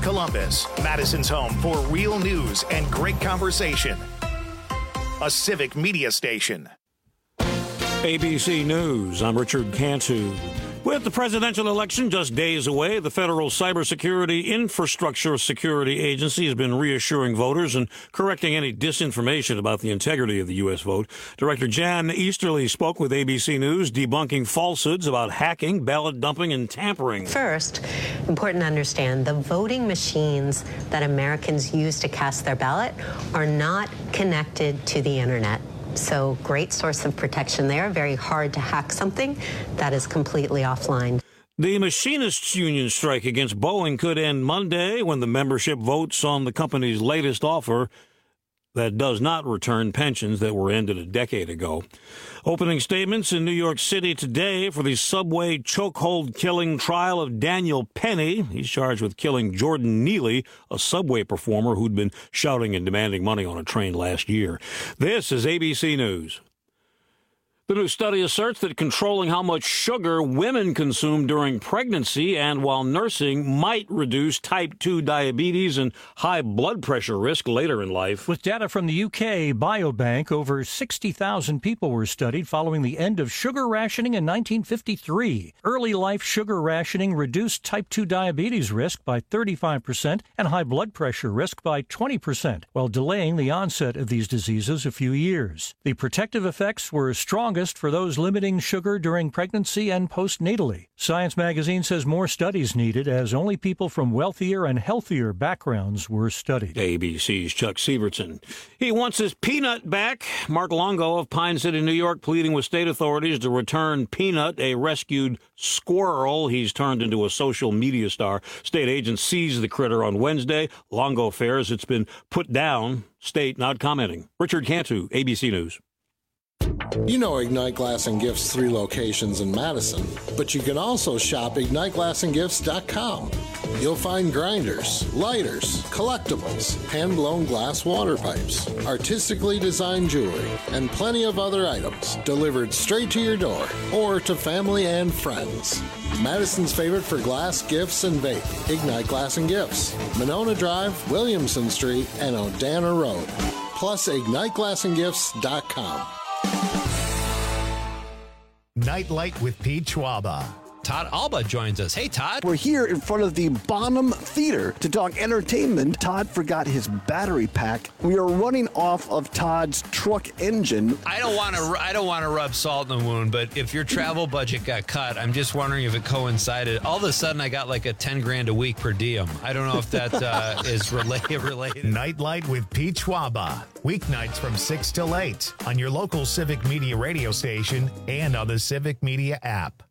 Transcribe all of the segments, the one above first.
Columbus, Madison's home for real news and great conversation. A Civic Media station. ABC News, I'm Richard Cantu. With the presidential election just days away, the Federal Cybersecurity Infrastructure Security Agency has been reassuring voters and correcting any disinformation about the integrity of the U.S. vote. Director Jan Easterly spoke with ABC News, debunking falsehoods about hacking, ballot dumping, and tampering. First, important to understand, the voting machines that Americans use to cast their ballot are not connected to the internet. So great source of protection there. Very hard to hack something that is completely offline. The machinists' union strike against Boeing could end Monday when the membership votes on the company's latest offer that does not return pensions that were ended a decade ago. Opening statements in New York City today for the subway chokehold killing trial of Daniel Penny. He's charged with killing Jordan Neely, a subway performer who'd been shouting and demanding money on a train last year. This is ABC News. The new study asserts that controlling how much sugar women consume during pregnancy and while nursing might reduce type 2 diabetes and high blood pressure risk later in life. With data from the UK Biobank, over 60,000 people were studied following the end of sugar rationing in 1953. Early life sugar rationing reduced type 2 diabetes risk by 35% and high blood pressure risk by 20%, while delaying the onset of these diseases a few years. The protective effects were strongest for those limiting sugar during pregnancy and postnatally. Science magazine says more studies needed as only people from wealthier and healthier backgrounds were studied. ABC's Chuck Sievertson. He wants his Peanut back. Mark Longo of Pine City, New York, pleading with state authorities to return Peanut, a rescued squirrel he's turned into a social media star. State agents seized the critter on Wednesday. Longo fears it's been put down. State not commenting. Richard Cantu, ABC News. You know Ignite Glass and Gifts 3 locations in Madison, but you can also shop IgniteGlassandGifts.com. You'll find grinders, lighters, collectibles, hand-blown glass water pipes, artistically designed jewelry, and plenty of other items delivered straight to your door or to family and friends. Madison's favorite for glass, gifts, and vape, Ignite Glass and Gifts, Monona Drive, Williamson Street, and Odana Road. Plus, IgniteGlassandGifts.com. Nightlight with Pete Schwaba. Todd Alba joins us. Hey, Todd. We're here in front of the Bonham Theater to talk entertainment. Todd forgot his battery pack. We are running off of Todd's truck engine. I don't want to rub salt in the wound, but if your travel budget got cut, I'm just wondering if it coincided. All of a sudden, I got like a $10,000 a week per diem. I don't know if that is related. Nightlight with Pete Schwaba. Weeknights from 6 till 8 on your local Civic Media radio station and on the Civic Media app.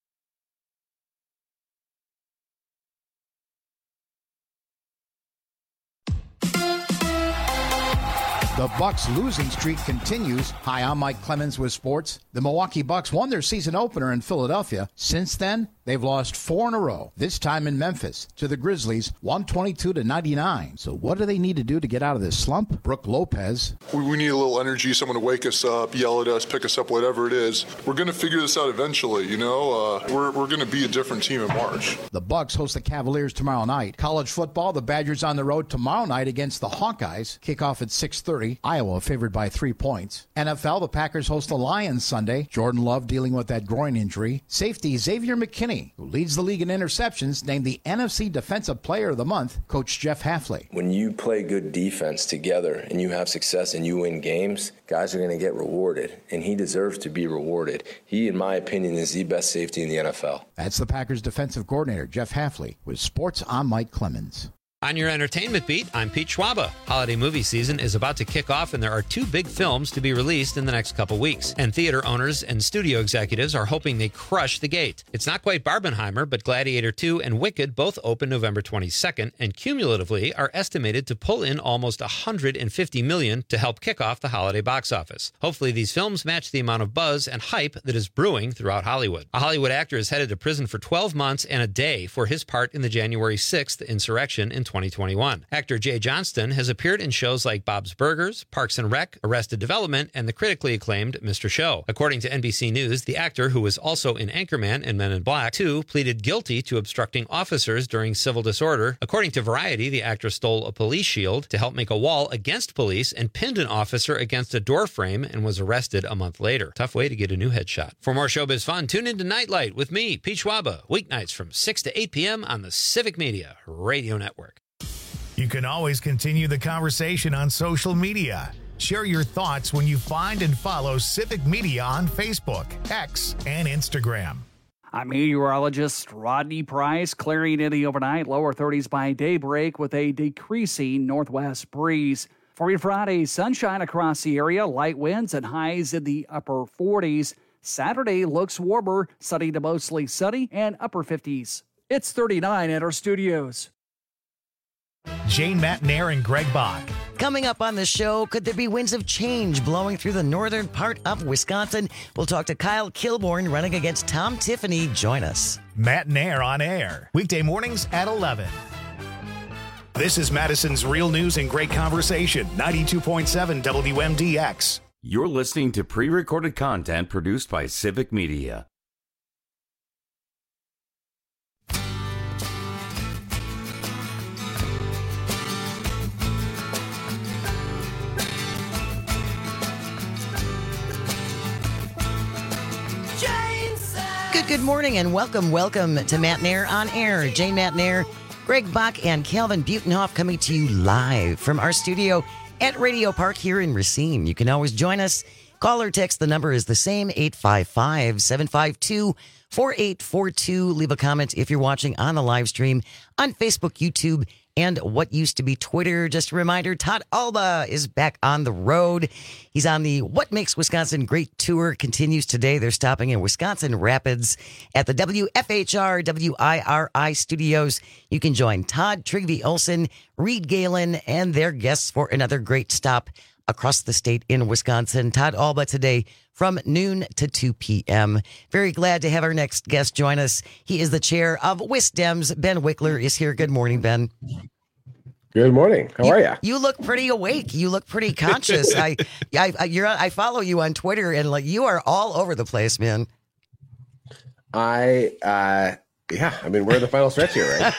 The Bucks' losing streak continues. Hi, I'm Mike Clemens with sports. The Milwaukee Bucks won their season opener in Philadelphia. Since then, they've lost 4 in a row, this time in Memphis, to the Grizzlies, 122-99. So what do they need to do to get out of this slump? Brooke Lopez. We need a little energy, someone to wake us up, yell at us, pick us up, whatever it is. We're going to figure this out eventually, you know? We're going to be a different team in March. The Bucks host the Cavaliers tomorrow night. College football, the Badgers on the road tomorrow night against the Hawkeyes. Kickoff at 6:30. Iowa favored by 3 points. NFL, the Packers host the Lions Sunday. Jordan Love dealing with that groin injury. Safety, Xavier McKinney, who leads the league in interceptions, named the NFC Defensive Player of the Month, Coach Jeff Hafley. When you play good defense together and you have success and you win games, guys are going to get rewarded, and he deserves to be rewarded. He, in my opinion, is the best safety in the NFL. That's the Packers defensive coordinator, Jeff Hafley, with sports. I'm Mike Clemens. On your entertainment beat, I'm Pete Schwaba. Holiday movie season is about to kick off, and there are 2 big films to be released in the next couple weeks. And theater owners and studio executives are hoping they crush the gate. It's not quite Barbenheimer, but Gladiator 2 and Wicked both open November 22nd, and cumulatively are estimated to pull in almost $150 million to help kick off the holiday box office. Hopefully these films match the amount of buzz and hype that is brewing throughout Hollywood. A Hollywood actor is headed to prison for 12 months and a day for his part in the January 6th insurrection in 2021. Actor Jay Johnston has appeared in shows like Bob's Burgers, Parks and Rec, Arrested Development, and the critically acclaimed Mr. Show. According to NBC News, the actor, who was also in Anchorman and Men in Black 2, pleaded guilty to obstructing officers during civil disorder. According to Variety, the actor stole a police shield to help make a wall against police and pinned an officer against a door frame and was arrested a month later. Tough way to get a new headshot. For more showbiz fun, tune into Nightlight with me, Pete Schwaba, weeknights from 6 to 8 p.m. on the Civic Media Radio Network. You can always continue the conversation on social media. Share your thoughts when you find and follow Civic Media on Facebook, X, and Instagram. I'm meteorologist Rodney Price, clearing in the overnight, lower 30s by daybreak with a decreasing northwest breeze. For your Friday, sunshine across the area, light winds and highs in the upper 40s. Saturday looks warmer, sunny to mostly sunny and upper 50s. It's 39 at our studios. Jane Matnair and Greg Bach. Coming up on the show, could there be winds of change blowing through the northern part of Wisconsin? We'll talk to Kyle Kilborn running against Tom Tiffany. Join us. Matnair on air, weekday mornings at 11. This is Madison's Real News and Great Conversation, 92.7 WMDX. You're listening to pre-recorded content produced by Civic Media. Good morning and welcome to Matnair on Air. Jane Matnair, Greg Bach, and Calvin Butenhoff coming to you live from our studio at Radio Park here in Racine. You can always join us. Call or text. The number is the same, 855-752-4842. Leave a comment if you're watching on the live stream on Facebook, YouTube, and what used to be Twitter. Just a reminder, Todd Alba is back on the road. He's on the What Makes Wisconsin Great tour. Continues today. They're stopping in Wisconsin Rapids at the WFHR WIRI studios. You can join Todd, Trygve Olsen, Reed Galen, and their guests for another great stop across the state in Wisconsin. Todd Alba today from noon to 2 p.m. Very glad to have our next guest join us. He is the chair of Wisdems. Ben Wickler is here. Good morning, Ben. Good morning. How are you? You look pretty awake. You look pretty conscious. I follow you on Twitter, and like you are all over the place, man. Yeah, I mean, we're in the final stretch here, right?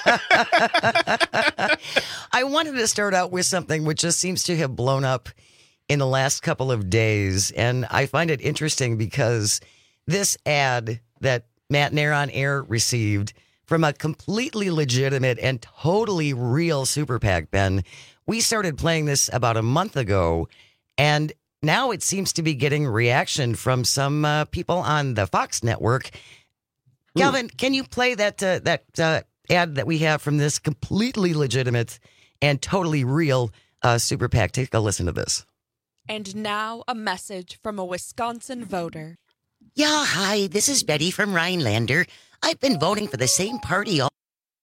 I wanted to start out with something which just seems to have blown up in the last couple of days, and I find it interesting because this ad that Matnair on Air received from a completely legitimate and totally real super PAC, Ben, we started playing this about a month ago, and now it seems to be getting reaction from some people on the Fox network. Calvin, can you play that ad that we have from this completely legitimate and totally real super PAC? Take a listen to this. And now a message from a Wisconsin voter. Yeah, hi, this is Betty from Rhinelander. I've been voting for the same party all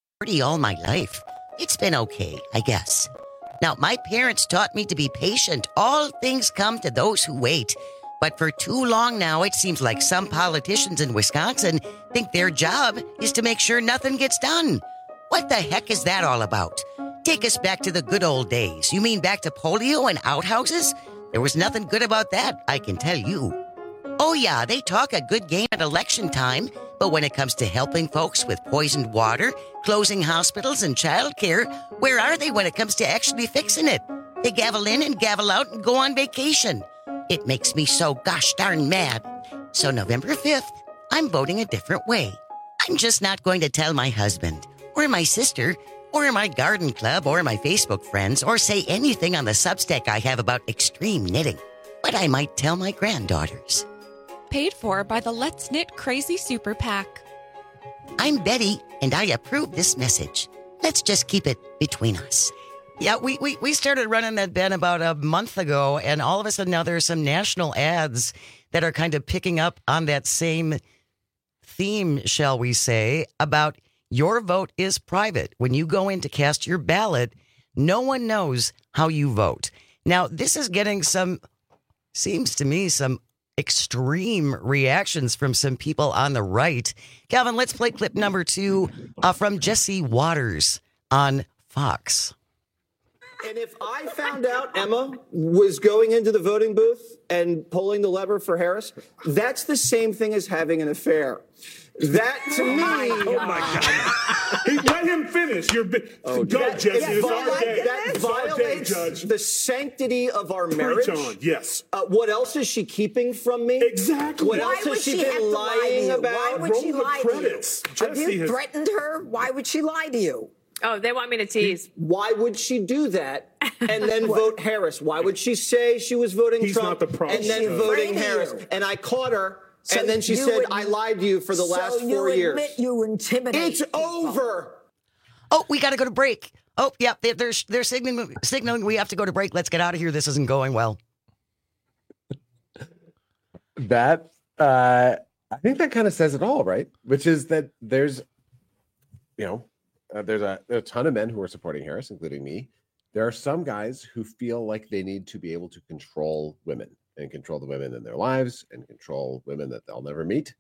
my life. It's been okay, I guess. Now, my parents taught me to be patient. All things come to those who wait. But for too long now, it seems like some politicians in Wisconsin think their job is to make sure nothing gets done. What the heck is that all about? Take us back to the good old days. You mean back to polio and outhouses? There was nothing good about that, I can tell you. Oh yeah, they talk a good game at election time, but when it comes to helping folks with poisoned water, closing hospitals and childcare, where are they when it comes to actually fixing it? They gavel in and gavel out and go on vacation. It makes me so gosh darn mad. So November 5th, I'm voting a different way. I'm just not going to tell my husband, or my sister, or my garden club, or my Facebook friends, or say anything on the Substack I have about extreme knitting. But I might tell my granddaughters. Paid for by the Let's Knit Crazy Super PAC. I'm Betty, and I approve this message. Let's just keep it between us. Yeah, we started running that, Ben, about a month ago, and all of a sudden now there are some national ads that are kind of picking up on that same theme, shall we say, about your vote is private. When you go in to cast your ballot, no one knows how you vote. Now, this is getting seems to me, some extreme reactions from some people on the right. Calvin, let's play clip number 2 from Jesse Waters on Fox. And if I found out Emma was going into the voting booth and pulling the lever for Harris, that's the same thing as having an affair. That to me, oh my God! Let him finish. Go, Jesse. It's our day. That violates the sanctity of our marriage. Preach on. Yes. What else is she keeping from me? Exactly. What else has she been lying about? Why would she lie to you? Have Jesse you threatened her? Why would she lie to you? Oh, they want me to tease. Why would she do that and then vote Harris? Why would she say she was voting He's Trump not the problem. and then voting Harris? And I caught her. So and then she said, I lied to you for the last 4 years. Admit you intimidate It's people. over. Oh, we got to go to break. Oh, yeah, they're signaling we have to go to break. Let's get out of here. This isn't going well. That, I think that kind of says it all, right? Which is that there's a ton of men who are supporting Harris, including me. There are some guys who feel like they need to be able to control women and control the women in their lives and control women that they'll never meet.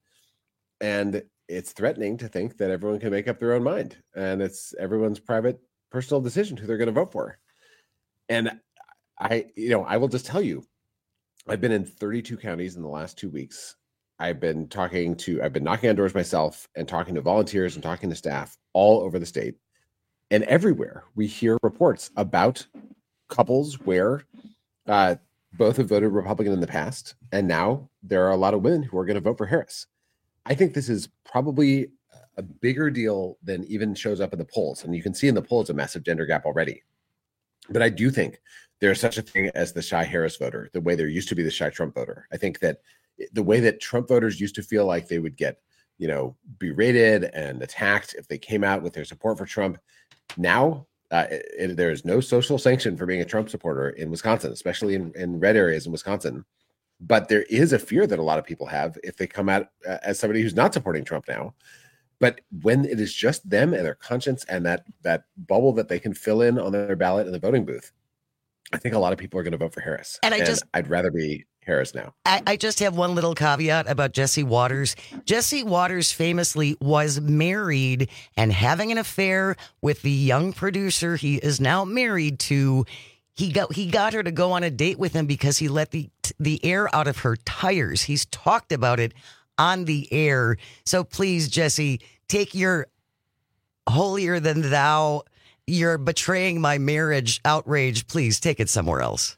And it's threatening to think that everyone can make up their own mind and it's everyone's private personal decision who they're going to vote for. And I will just tell you, I've been in 32 counties in the last 2 weeks. I've been knocking on doors myself and talking to volunteers and talking to staff all over the state. And everywhere we hear reports about couples where both have voted Republican in the past, and now there are a lot of women who are going to vote for Harris. I think this is probably a bigger deal than even shows up in the polls. And you can see in the polls a massive gender gap already. But I do think there's such a thing as the shy Harris voter, the way there used to be the shy Trump voter. I think that the way that Trump voters used to feel like they would get, berated and attacked if they came out with their support for Trump, now there is no social sanction for being a Trump supporter in Wisconsin, especially in red areas in Wisconsin. But there is a fear that a lot of people have if they come out as somebody who's not supporting Trump now. But when it is just them and their conscience and that bubble that they can fill in on their ballot in the voting booth, I think a lot of people are going to vote for Harris. And I'd rather be Harris now. I just have one little caveat about Jesse Waters. Jesse Waters famously was married and having an affair with the young producer he is now married to. He got her to go on a date with him because he let the air out of her tires. He's talked about it on the air. So please, Jesse, take your holier than thou, you're betraying my marriage outrage. Please take it somewhere else.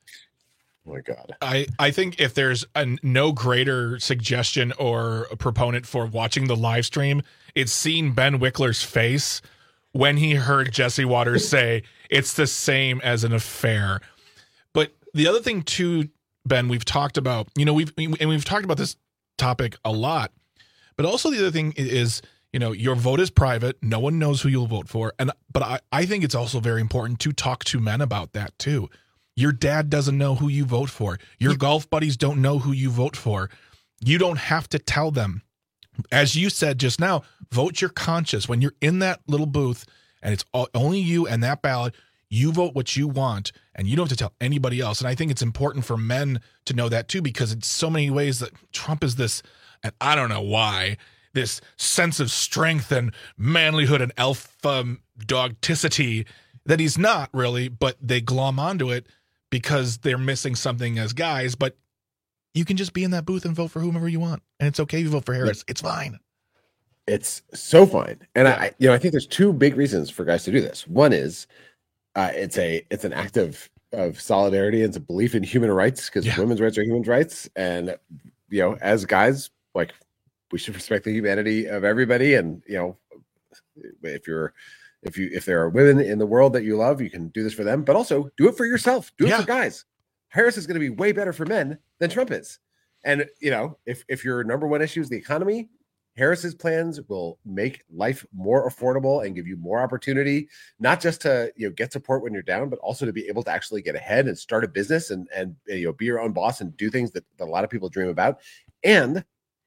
Oh my God. I think if there's no greater suggestion or a proponent for watching the live stream, it's seeing Ben Wickler's face when he heard Jesse Waters say it's the same as an affair. But the other thing too, Ben, we've talked about, we've talked about this topic a lot, but also the other thing is, your vote is private. No one knows who you'll vote for. But I think it's also very important to talk to men about that too. Your dad doesn't know who you vote for. Your golf buddies don't know who you vote for. You don't have to tell them. As you said just now, vote your conscience. When you're in that little booth and it's only you and that ballot, you vote what you want and you don't have to tell anybody else. And I think it's important for men to know that too, because in so many ways that Trump is this, and I don't know why, this sense of strength and manlyhood and alpha dogticity that he's not really, but they glom onto it because they're missing something as guys. But you can just be in that booth and vote for whomever you want. And it's okay if you vote for Harris. It's fine. It's so fine. And I think there's two big reasons for guys to do this. One is it's an act of solidarity and it's a belief in human rights, because women's rights are human rights. And, as guys, like, we should respect the humanity of everybody. And, if there are women in the world that you love, you can do this for them, but also do it for yourself. Do it for guys. Harris is going to be way better for men than Trump is. And, if your number one issue is the economy, Harris's plans will make life more affordable and give you more opportunity, not just to, get support when you're down, but also to be able to actually get ahead and start a business and be your own boss and do things that a lot of people dream about. And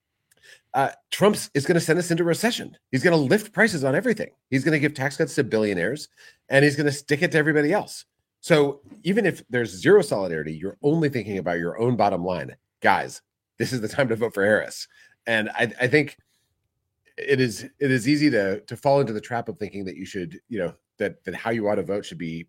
Trump is going to send us into recession. He's going to lift prices on everything. He's going to give tax cuts to billionaires, and he's going to stick it to everybody else. So even if there's zero solidarity, you're only thinking about your own bottom line. Guys, this is the time to vote for Harris. And I think it is easy to fall into the trap of thinking that you should, that how you ought to vote should be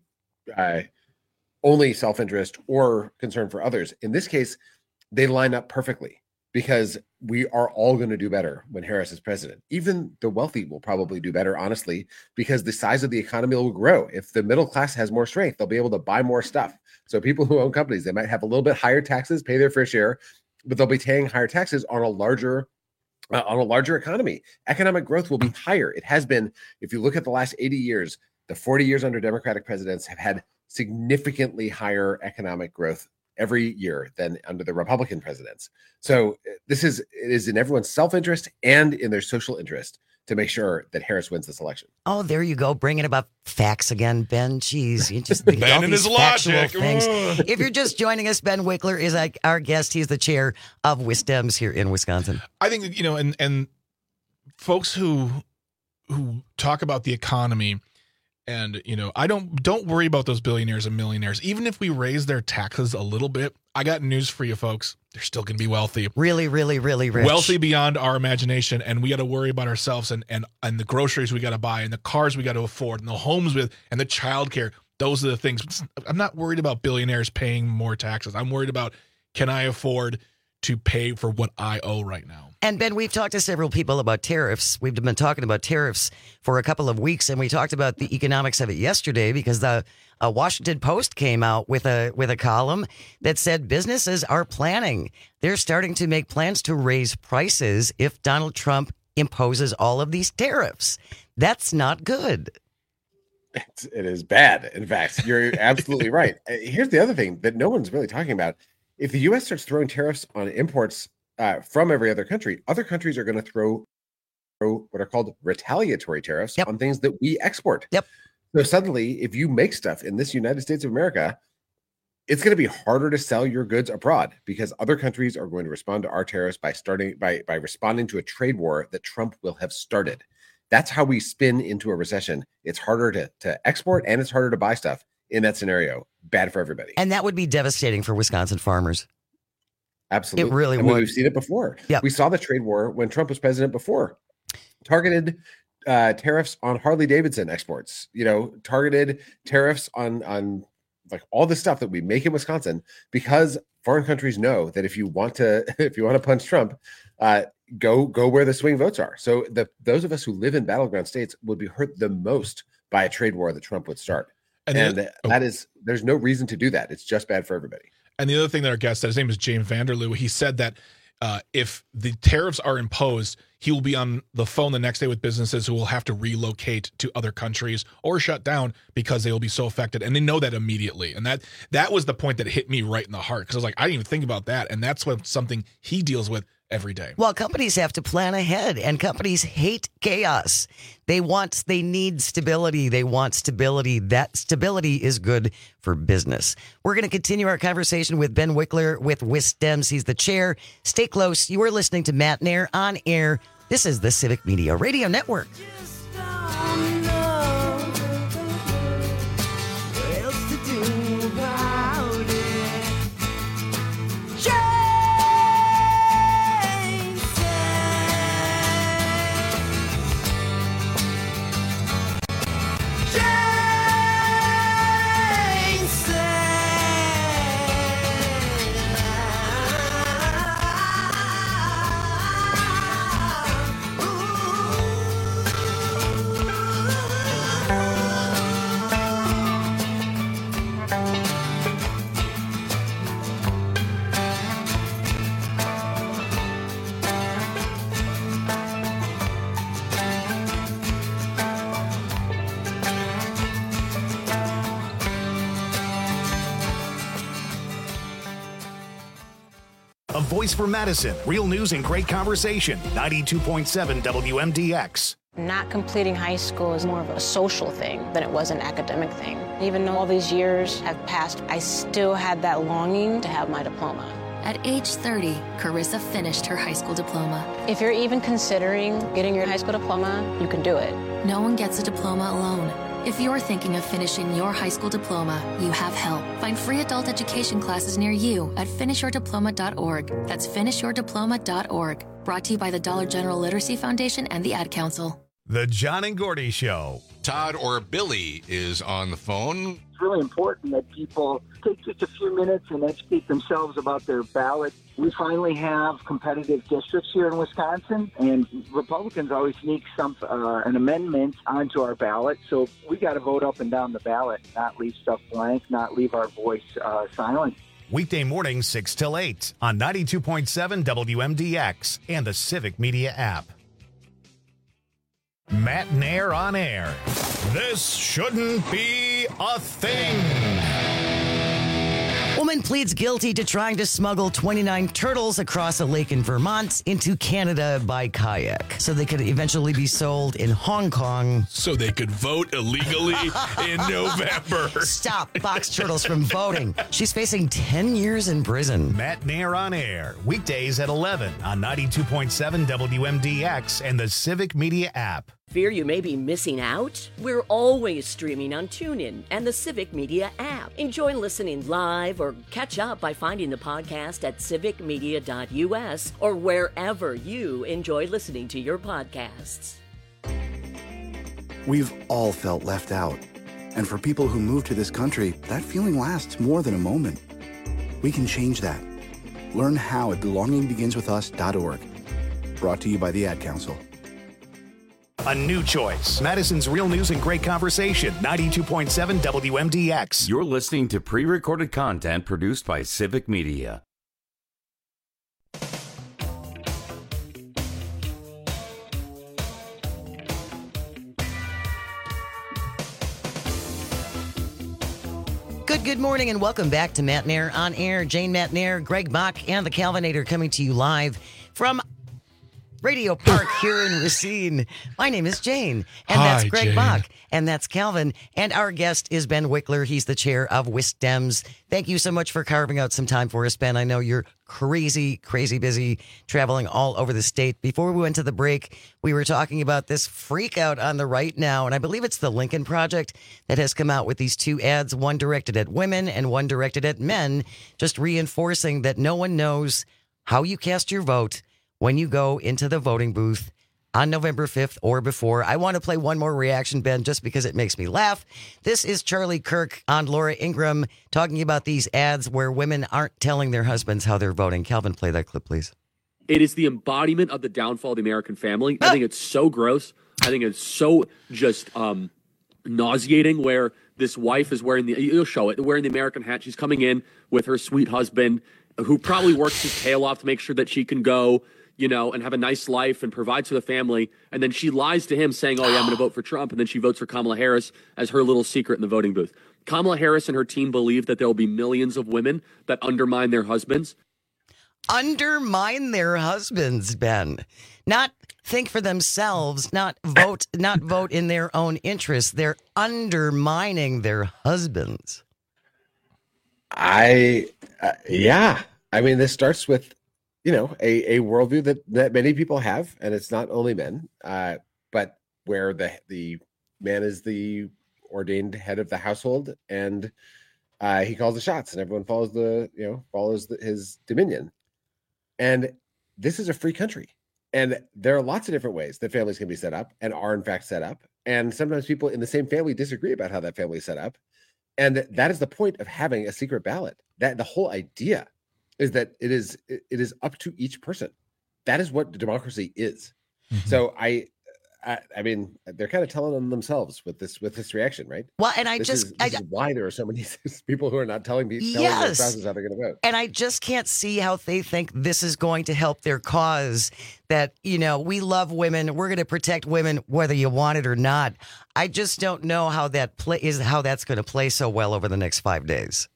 only self-interest or concern for others. In this case, they line up perfectly because we are all going to do better when Harris is president. Even the wealthy will probably do better, honestly, because the size of the economy will grow. If the middle class has more strength, they'll be able to buy more stuff. So people who own companies, they might have a little bit higher taxes, pay their fair share, but they'll be paying higher taxes on a larger economy. Economic growth will be higher. It has been, if you look at the last 80 years, the 40 years under Democratic presidents have had significantly higher economic growth every year than under the Republican presidents. So it is in everyone's self-interest and in their social interest to make sure that Harris wins this election. Oh, there you go. Bringing about facts again, Ben. Jeez, you just think Ben all and these his factual logic. things. If you're just joining us, Ben Wickler is our guest. He's the chair of WisDems here in Wisconsin. I think, and folks who talk about the economy and, I don't worry about those billionaires and millionaires. Even if we raise their taxes a little bit, I got news for you folks. They're still going to be wealthy. Really, really, really rich. Wealthy beyond our imagination. And we got to worry about ourselves and the groceries we got to buy and the cars we got to afford and the homes and the childcare. Those are the things. I'm not worried about billionaires paying more taxes. I'm worried about, can I afford to pay for what I owe right now? And Ben, we've talked to several people about tariffs. We've been talking about tariffs for a couple of weeks, and we talked about the economics of it yesterday because the Washington Post came out with a column that said businesses are planning. They're starting to make plans to raise prices if Donald Trump imposes all of these tariffs. That's not good. It is bad. In fact, you're absolutely right. Here's the other thing that no one's really talking about. If the U.S. starts throwing tariffs on imports from every other country, other countries are going to throw what are called retaliatory tariffs on things that we export. Yep. So suddenly, if you make stuff in this United States of America, it's going to be harder to sell your goods abroad because other countries are going to respond to our tariffs by responding to a trade war that Trump will have started. That's how we spin into a recession. It's harder to export and it's harder to buy stuff in that scenario. Bad for everybody. And that would be devastating for Wisconsin farmers. Absolutely. It really would. We've seen it before. Yeah. We saw the trade war when Trump was president before. Targeted tariffs on Harley-Davidson exports, targeted tariffs on like all the stuff that we make in Wisconsin because foreign countries know that if you want to punch Trump, go where the swing votes are. So those of us who live in battleground states would be hurt the most by a trade war that Trump would start. And there's no reason to do that. It's just bad for everybody. And the other thing that our guest said, his name is James Vanderloo. He said that if the tariffs are imposed, he will be on the phone the next day with businesses who will have to relocate to other countries or shut down because they will be so affected. And they know that immediately. And that was the point that hit me right in the heart because I was like, I didn't even think about that. And that's something he deals with every day. Well, companies have to plan ahead, and companies hate chaos. They need stability. They want stability. That stability is good for business. We're going to continue our conversation with Ben Wickler with WisDems. He's the chair. Stay close. You are listening to Matt Nair on air. This is the Civic Media Radio Network. A voice for Madison. Real news and great conversation. 92.7 WMDX. Not completing high school is more of a social thing than it was an academic thing. Even though all these years have passed, I still had that longing to have my diploma. At age 30, Carissa finished her high school diploma. If you're even considering getting your high school diploma, you can do it. No one gets a diploma alone. If you're thinking of finishing your high school diploma, you have help. Find free adult education classes near you at finishyourdiploma.org. That's finishyourdiploma.org. Brought to you by the Dollar General Literacy Foundation and the Ad Council. The John and Gordy Show. Todd or Billy is on the phone. It's really important that people take just a few minutes and educate themselves about their ballot. We finally have competitive districts here in Wisconsin, and Republicans always sneak an amendment onto our ballot. So we got to vote up and down the ballot, not leave stuff blank, not leave our voice silent. Weekday mornings 6 till 8 on 92.7 WMDX and the Civic Media app. Matt Nair on air. This shouldn't be a thing. Woman pleads guilty to trying to smuggle 29 turtles across a lake in Vermont into Canada by kayak so they could eventually be sold in Hong Kong. So they could vote illegally in November. Stop box turtles from voting. She's facing 10 years in prison. Matt Nair on air. Weekdays at 11 on 92.7 WMDX and the Civic Media app. Fear you may be missing out? We're always streaming on TuneIn and the Civic Media app. Enjoy listening live or catch up by finding the podcast at civicmedia.us or wherever you enjoy listening to your podcasts. We've all felt left out. And for people who move to this country, that feeling lasts more than a moment. We can change that. Learn how at belongingbeginswithus.org. Brought to you by the Ad Council. A new choice. Madison's Real News and Great Conversation. 92.7 WMDX. You're listening to pre-recorded content produced by Civic Media. Good morning and welcome back to Matt Nair on air. Jane Matt Nair, Greg Bach, and the Calvinator coming to you live from Radio Park here in Racine. My name is Jane, and that's Hi, Greg Jane. Bach, and that's Calvin, and our guest is Ben Wickler. He's the chair of WisDems. Thank you so much for carving out some time for us, Ben. I know you're crazy busy traveling all over the state. Before we went to the break, we were talking about this freak out on the right now, and I believe it's the Lincoln Project that has come out with these two ads, one directed at women and one directed at men, just reinforcing that no one knows how you cast your vote when you go into the voting booth on November 5th or before. I want to play one more reaction, Ben, just because it makes me laugh. This is Charlie Kirk on Laura Ingraham talking about these ads where women aren't telling their husbands how they're voting. Calvin, play that clip, please. It is the embodiment of the downfall of the American family. I think it's so gross. I think it's so just nauseating where this wife is wearing you'll show it, wearing the American hat. She's coming in with her sweet husband who probably works his tail off to make sure that she can go, and have a nice life and provides for the family. And then she lies to him saying, oh, yeah, I'm going to vote for Trump. And then she votes for Kamala Harris as her little secret in the voting booth. Kamala Harris and her team believe that there will be millions of women that undermine their husbands. Undermine their husbands, Ben. Not think for themselves, not vote in their own interests. They're undermining their husbands. Yeah. I mean, this starts with, a worldview that many people have, and it's not only men, but where the man is the ordained head of the household, and he calls the shots, and everyone follows his dominion. And this is a free country, and there are lots of different ways that families can be set up, and are in fact set up. And sometimes people in the same family disagree about how that family is set up, and that is the point of having a secret ballot. That the whole idea is that it is up to each person. That is what democracy is. Mm-hmm. So I mean, they're kind of telling on themselves with this reaction, right? Well, and this is why there are so many people who are not telling their spouses how they're going to vote. And I just can't see how they think this is going to help their cause. That we love women, we're going to protect women whether you want it or not. I just don't know how that's going to play so well over the next 5 days.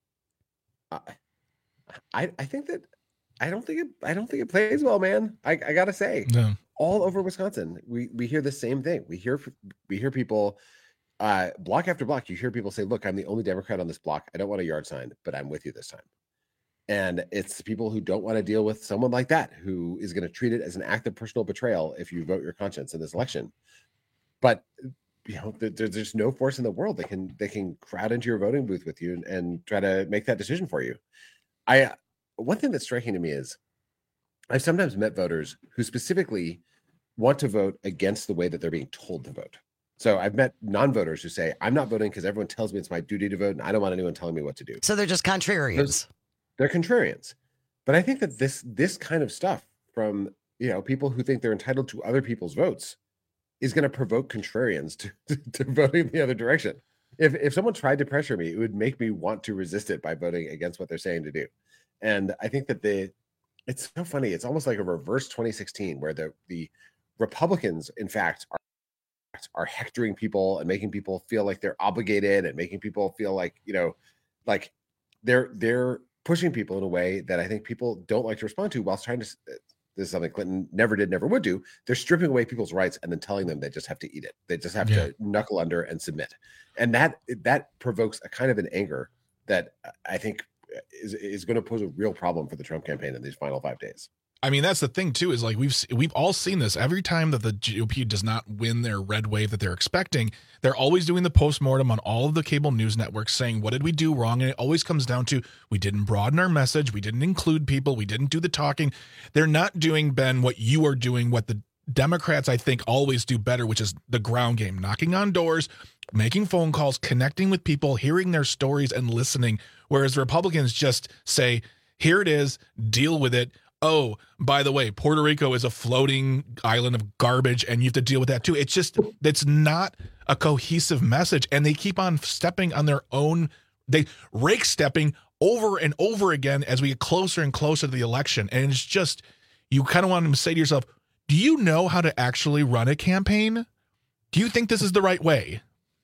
I think I don't think it plays well, man. I gotta say, no. All over Wisconsin, we hear the same thing. We hear people block after block. You hear people say, "Look, I'm the only Democrat on this block. I don't want a yard sign, but I'm with you this time." And it's people who don't want to deal with someone like that who is going to treat it as an act of personal betrayal if you vote your conscience in this election. But there's no force in the world that can crowd into your voting booth with you and try to make that decision for you. One thing that's striking to me is I've sometimes met voters who specifically want to vote against the way that they're being told to vote. So I've met non-voters who say, I'm not voting because everyone tells me it's my duty to vote, and I don't want anyone telling me what to do. So they're just contrarians. They're contrarians. But I think that this kind of stuff from, people who think they're entitled to other people's votes is going to provoke contrarians to voting the other direction. If someone tried to pressure me, it would make me want to resist it by voting against what they're saying to do. And I think that it's so funny. It's almost like a reverse 2016 where the Republicans, in fact, are hectoring people and making people feel like they're obligated and making people feel like, like they're pushing people in a way that I think people don't like to respond to, whilst trying to, this is something Clinton never did, never would do. They're stripping away people's rights and then telling them they just have to eat it. They just have to knuckle under and submit. And that provokes a kind of an anger that I think is going to pose a real problem for the Trump campaign in these final 5 days. I mean, that's the thing too, is like we've all seen this. Every time that the GOP does not win their red wave that they're expecting, they're always doing the postmortem on all of the cable news networks saying, what did we do wrong? And it always comes down to, we didn't broaden our message, we didn't include people, we didn't do the talking. They're not doing, Ben, what you are doing, what the Democrats, I think, always do better, which is the ground game, knocking on doors, making phone calls, connecting with people, hearing their stories and listening. Whereas Republicans just say, here it is, deal with it. Oh, by the way, Puerto Rico is a floating island of garbage and you have to deal with that too. It's not a cohesive message. And they keep on stepping on their own, they rake stepping over and over again as we get closer and closer to the election. And it's just, you kind of want to say to yourself, do you know how to actually run a campaign? Do you think this is the right way?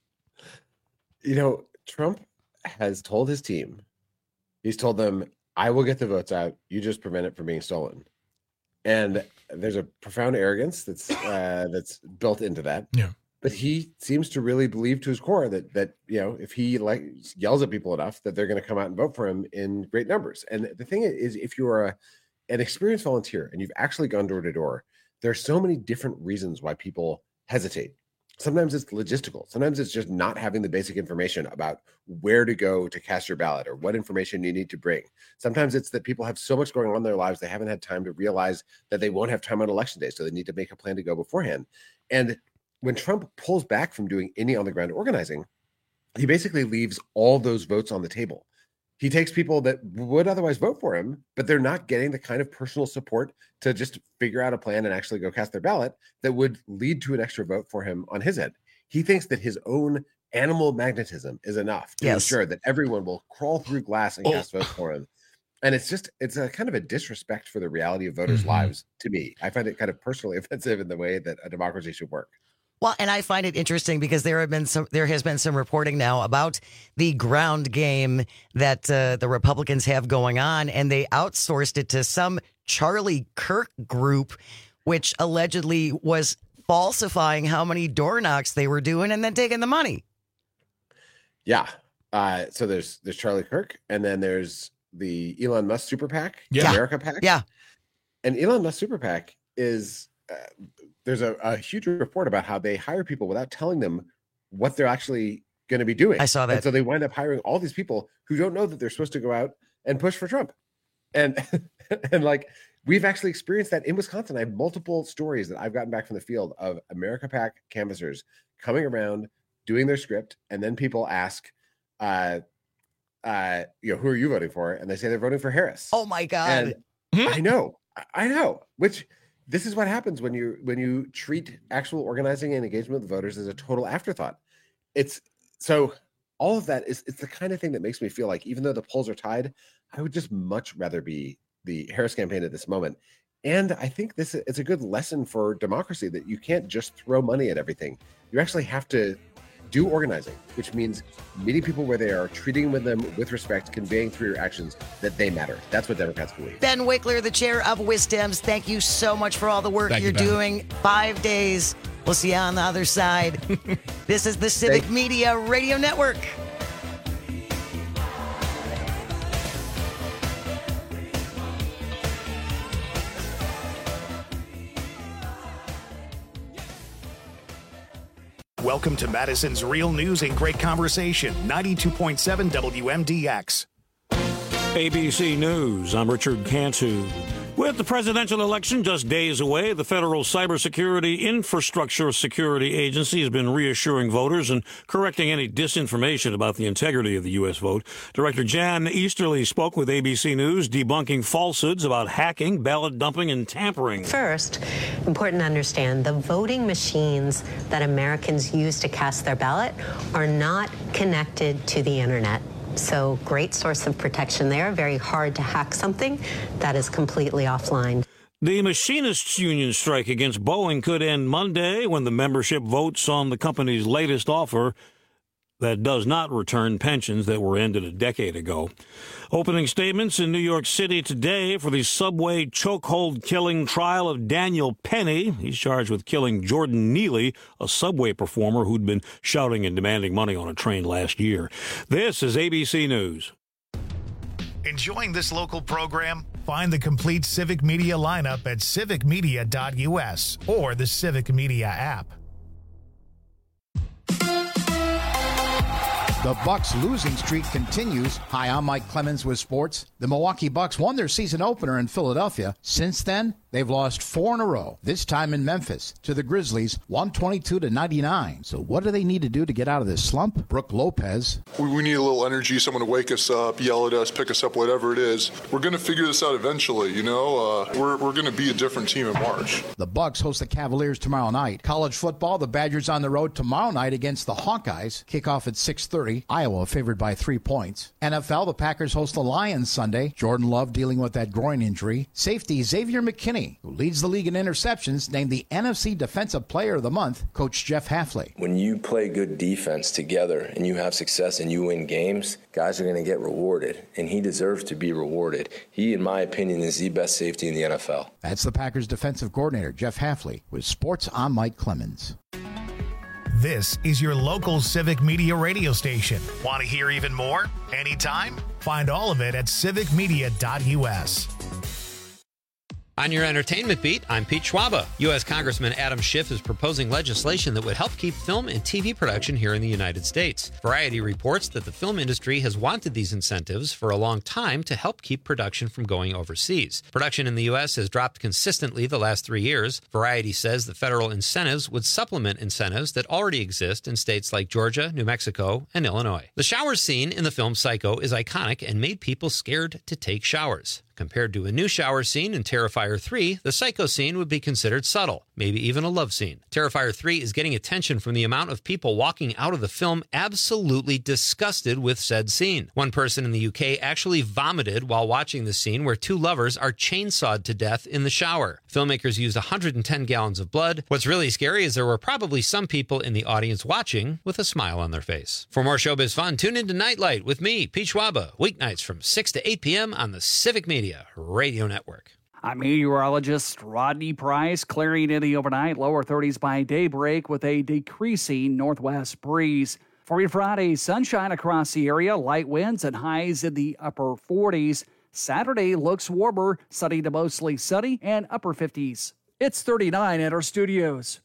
Trump has told his team, he's told them, I will get the votes out. You just prevent it from being stolen. And there's a profound arrogance that's built into that. Yeah. But he seems to really believe to his core that if he yells at people enough, that they're going to come out and vote for him in great numbers. And the thing is, if you're an experienced volunteer and you've actually gone door to door, there are so many different reasons why people hesitate. Sometimes it's logistical. Sometimes it's just not having the basic information about where to go to cast your ballot or what information you need to bring. Sometimes it's that people have so much going on in their lives, they haven't had time to realize that they won't have time on election day, so they need to make a plan to go beforehand. And when Trump pulls back from doing any on-the-ground organizing, he basically leaves all those votes on the table. He takes people that would otherwise vote for him, but they're not getting the kind of personal support to just figure out a plan and actually go cast their ballot that would lead to an extra vote for him on his end. He thinks that his own animal magnetism is enough to ensure that everyone will crawl through glass and cast votes for him. And it's a kind of a disrespect for the reality of voters' lives to me. I find it kind of personally offensive in the way that a democracy should work. Well, and I find it interesting because there has been some reporting now about the ground game that the Republicans have going on, and they outsourced it to some Charlie Kirk group, which allegedly was falsifying how many door knocks they were doing and then taking the money. Yeah. So there's Charlie Kirk, and then there's the Elon Musk Super PAC, America PAC. Yeah. And Elon Musk Super PAC is... there's a huge report about how they hire people without telling them what they're actually going to be doing. I saw that. And so they wind up hiring all these people who don't know that they're supposed to go out and push for Trump. And we've actually experienced that in Wisconsin. I have multiple stories that I've gotten back from the field of America PAC canvassers coming around, doing their script, and then people ask, who are you voting for? And they say they're voting for Harris. Oh my God. And I know. Which... this is what happens when you treat actual organizing and engagement with voters as a total afterthought. It's so all of that it's the kind of thing that makes me feel like even though the polls are tied, I would just much rather be the Harris campaign at this moment. And I think it's a good lesson for democracy that you can't just throw money at everything. You actually have to do organizing, which means meeting people where they are, treating them with respect, conveying through your actions that they matter. That's what Democrats believe. Ben Wickler, the chair of WisDems, thank you so much for all the work you're doing. 5 days. We'll see you on the other side. This is the Civic Media Radio Network. Welcome to Madison's Real News and Great Conversation, 92.7 WMDX. ABC News, I'm Richard Cantu. With the presidential election just days away, the Federal Cybersecurity Infrastructure Security Agency has been reassuring voters and correcting any disinformation about the integrity of the U.S. vote. Director Jan Easterly spoke with ABC News, debunking falsehoods about hacking, ballot dumping, and tampering. First, important to understand, the voting machines that Americans use to cast their ballot are not connected to the internet. So great source of protection there. Very hard to hack something that is completely offline. The machinists' union strike against Boeing could end Monday when the membership votes on the company's latest offer that does not return pensions that were ended a decade ago. Opening statements in New York City today for the subway chokehold killing trial of Daniel Penny. He's charged with killing Jordan Neely, a subway performer who'd been shouting and demanding money on a train last year. This is ABC News. Enjoying this local program? Find the complete Civic Media lineup at civicmedia.us or the Civic Media app. The Bucks' losing streak continues. Hi, I'm Mike Clemens with sports. The Milwaukee Bucks won their season opener in Philadelphia. Since then, they've lost 4 in a row, this time in Memphis, to the Grizzlies, 122-99. So what do they need to do to get out of this slump? Brooke Lopez. We need a little energy, someone to wake us up, yell at us, pick us up, whatever it is. We're going to figure this out eventually, you know? We're going to be a different team in March. The Bucks host the Cavaliers tomorrow night. College football, the Badgers on the road tomorrow night against the Hawkeyes. Kickoff at 6:30. Iowa favored by 3 points. NFL, the Packers host the Lions Sunday. Jordan Love dealing with that groin injury. Safety, Xavier McKinney, who leads the league in interceptions, named the NFC Defensive Player of the Month, Coach Jeff Hafley. When you play good defense together and you have success and you win games, guys are going to get rewarded, and he deserves to be rewarded. He, in my opinion, is the best safety in the NFL. That's the Packers defensive coordinator, Jeff Hafley, with Sports. I'm Mike Clemens. This is your local Civic Media radio station. Want to hear even more? Anytime? Find all of it at civicmedia.us. On your entertainment beat, I'm Pete Schwaba. U.S. Congressman Adam Schiff is proposing legislation that would help keep film and TV production here in the United States. Variety reports that the film industry has wanted these incentives for a long time to help keep production from going overseas. Production in the U.S. has dropped consistently the last 3 years. Variety says the federal incentives would supplement incentives that already exist in states like Georgia, New Mexico, and Illinois. The shower scene in the film Psycho is iconic and made people scared to take showers. Compared to a new shower scene in Terrifier 3, the Psycho scene would be considered subtle, maybe even a love scene. Terrifier 3 is getting attention from the amount of people walking out of the film absolutely disgusted with said scene. One person in the UK actually vomited while watching the scene where 2 lovers are chainsawed to death in the shower. Filmmakers used 110 gallons of blood. What's really scary is there were probably some people in the audience watching with a smile on their face. For more showbiz fun, tune into Nightlight with me, Pete Schwaba, weeknights from 6 to 8 p.m. on the Civic Media Radio Network. I'm meteorologist Rodney Price, clearing in the overnight, lower 30s by daybreak with a decreasing northwest breeze. For your Friday, sunshine across the area, light winds and highs in the upper 40s. Saturday looks warmer, sunny to mostly sunny and upper 50s. It's 39 at our studios.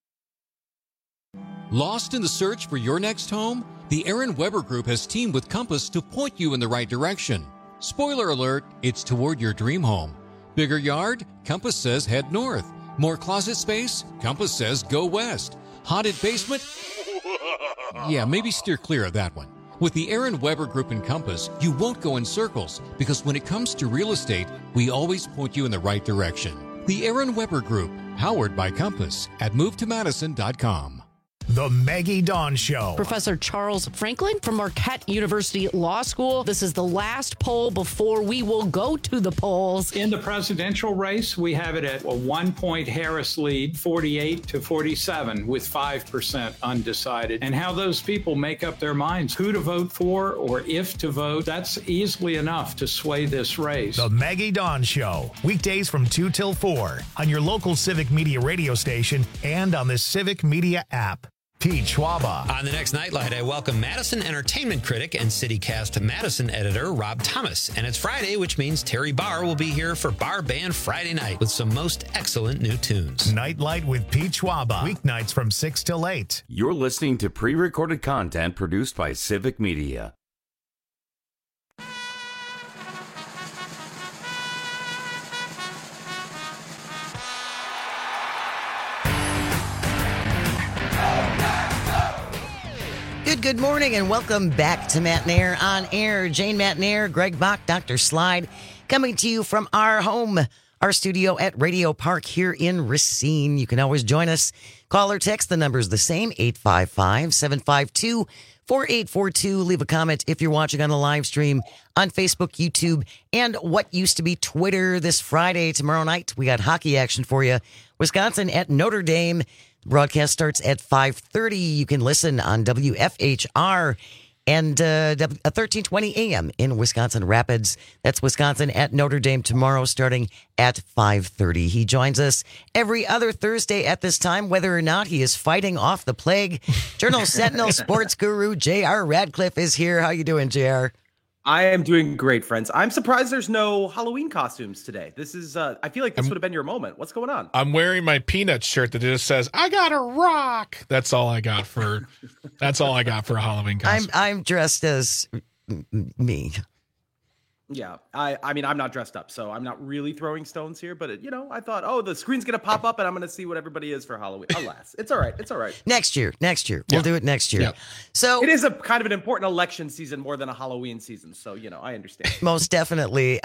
Lost in the search for your next home? The Aaron Weber Group has teamed with Compass to point you in the right direction. Spoiler alert, it's toward your dream home. Bigger yard? Compass says head north. More closet space? Compass says go west. Haunted basement? Yeah, maybe steer clear of that one. With the Aaron Weber Group and Compass, you won't go in circles because when it comes to real estate, we always point you in the right direction. The Aaron Weber Group, powered by Compass at movetomadison.com. The Maggie Dawn Show. Professor Charles Franklin from Marquette University Law School. This is the last poll before we will go to the polls. In the presidential race, we have it at a 1-point Harris lead, 48-47, with 5% undecided. And how those people make up their minds, who to vote for or if to vote, that's easily enough to sway this race. The Maggie Dawn Show. Weekdays from 2 till 4 on your local Civic Media radio station and on the Civic Media app. Pete Schwaba. On the next Nightlight, I welcome Madison entertainment critic and CityCast Madison editor Rob Thomas. And it's Friday, which means Terry Barr will be here for Bar Band Friday night with some most excellent new tunes. Nightlight with Pete Schwaba. Weeknights from 6 till 8. You're listening to pre-recorded content produced by Civic Media. Good morning and welcome back to Matt Nair on Air. Jane Matt Nair, Greg Bach, Dr. Slide, coming to you from our home, our studio at Radio Park here in Racine. You can always join us. Call or text. The number's the same, 855-752-4842. Leave a comment if you're watching on the live stream on Facebook, YouTube, and what used to be Twitter this Friday. Tomorrow night, we got hockey action for you. Wisconsin at Notre Dame. The broadcast starts at 5:30. You can listen on WFHR and 1320 AM in Wisconsin Rapids. That's Wisconsin at Notre Dame tomorrow starting at 5:30. He joins us every other Thursday at this time, whether or not he is fighting off the plague. Journal Sentinel sports guru J.R. Radcliffe is here. How you doing, J.R.? I am doing great, friends. I'm surprised there's no Halloween costumes today. This is, I feel like this would have been your moment. What's going on? I'm wearing my Peanuts shirt that just says, I got a rock. That's all I got for a Halloween costume. I'm dressed as me. Yeah, I mean, I'm not dressed up, so I'm not really throwing stones here. But, I thought, the screen's going to pop up and I'm going to see what everybody is for Halloween. Alas, it's all right. It's all right. Next year. We'll do it next year. Yeah. So it is a kind of an important election season more than a Halloween season. So, I understand. Most definitely.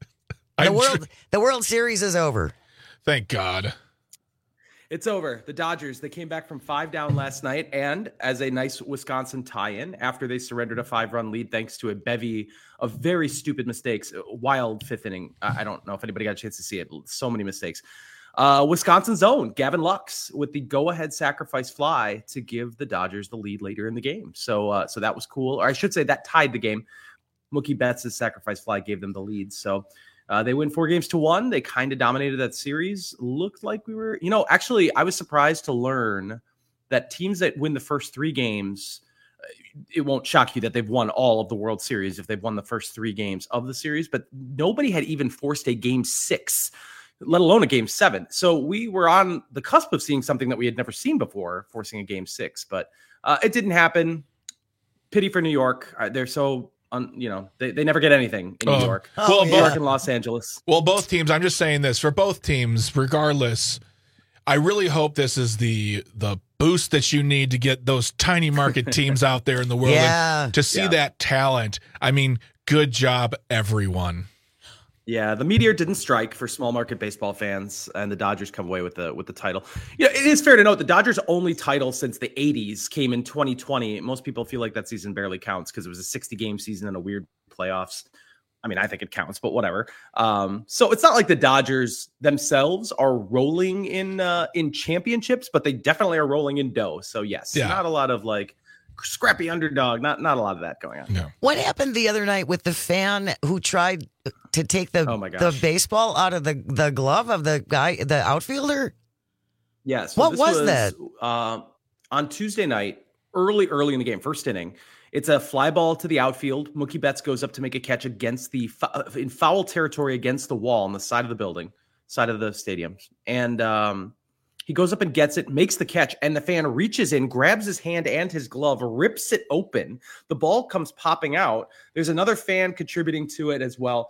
The World Series is over. Thank God. It's over. The Dodgers, they came back from 5 down last night, and as a nice Wisconsin tie-in, after they surrendered a 5-run lead thanks to a bevy of very stupid mistakes, wild fifth inning. I don't know if anybody got a chance to see it. So many mistakes. Wisconsin's own Gavin Lux with the go-ahead sacrifice fly to give the Dodgers the lead later in the game. So that was cool. Or I should say that tied the game. Mookie Betts' sacrifice fly gave them the lead. So they win 4-1. They kind of dominated that series. Looked like we were, actually, I was surprised to learn that teams that win the first 3 games, it won't shock you that they've won all of the World Series if they've won the first 3 games of the series, but nobody had even forced a game 6, let alone a game 7. So we were on the cusp of seeing something that we had never seen before, forcing a game 6, but it didn't happen. Pity for New York. They're so... they never get anything in New York. New York and Los Angeles. Well, both teams, I'm just saying this, for both teams, regardless, I really hope this is the boost that you need to get those tiny market teams out there in the world to see that talent. I mean, good job, everyone. Yeah, the meteor didn't strike for small market baseball fans, and the Dodgers come away with the title. It is fair to note the Dodgers' only title since the 80s came in 2020. Most people feel like that season barely counts because it was a 60-game season and a weird playoffs. I mean, I think it counts, but whatever. So it's not like the Dodgers themselves are rolling in championships, but they definitely are rolling in dough. So yes, not a lot of scrappy underdog. Not a lot of that going on. No. What happened the other night with the fan who tried to take the baseball out of the glove of the guy, the outfielder? Yes. What was that? On Tuesday night, early in the game, first inning, it's a fly ball to the outfield. Mookie Betts goes up to make a catch against in foul territory against the wall on the side of the building, side of the stadium. And he goes up and gets it, makes the catch, and the fan reaches in, grabs his hand and his glove, rips it open. The ball comes popping out. There's another fan contributing to it as well.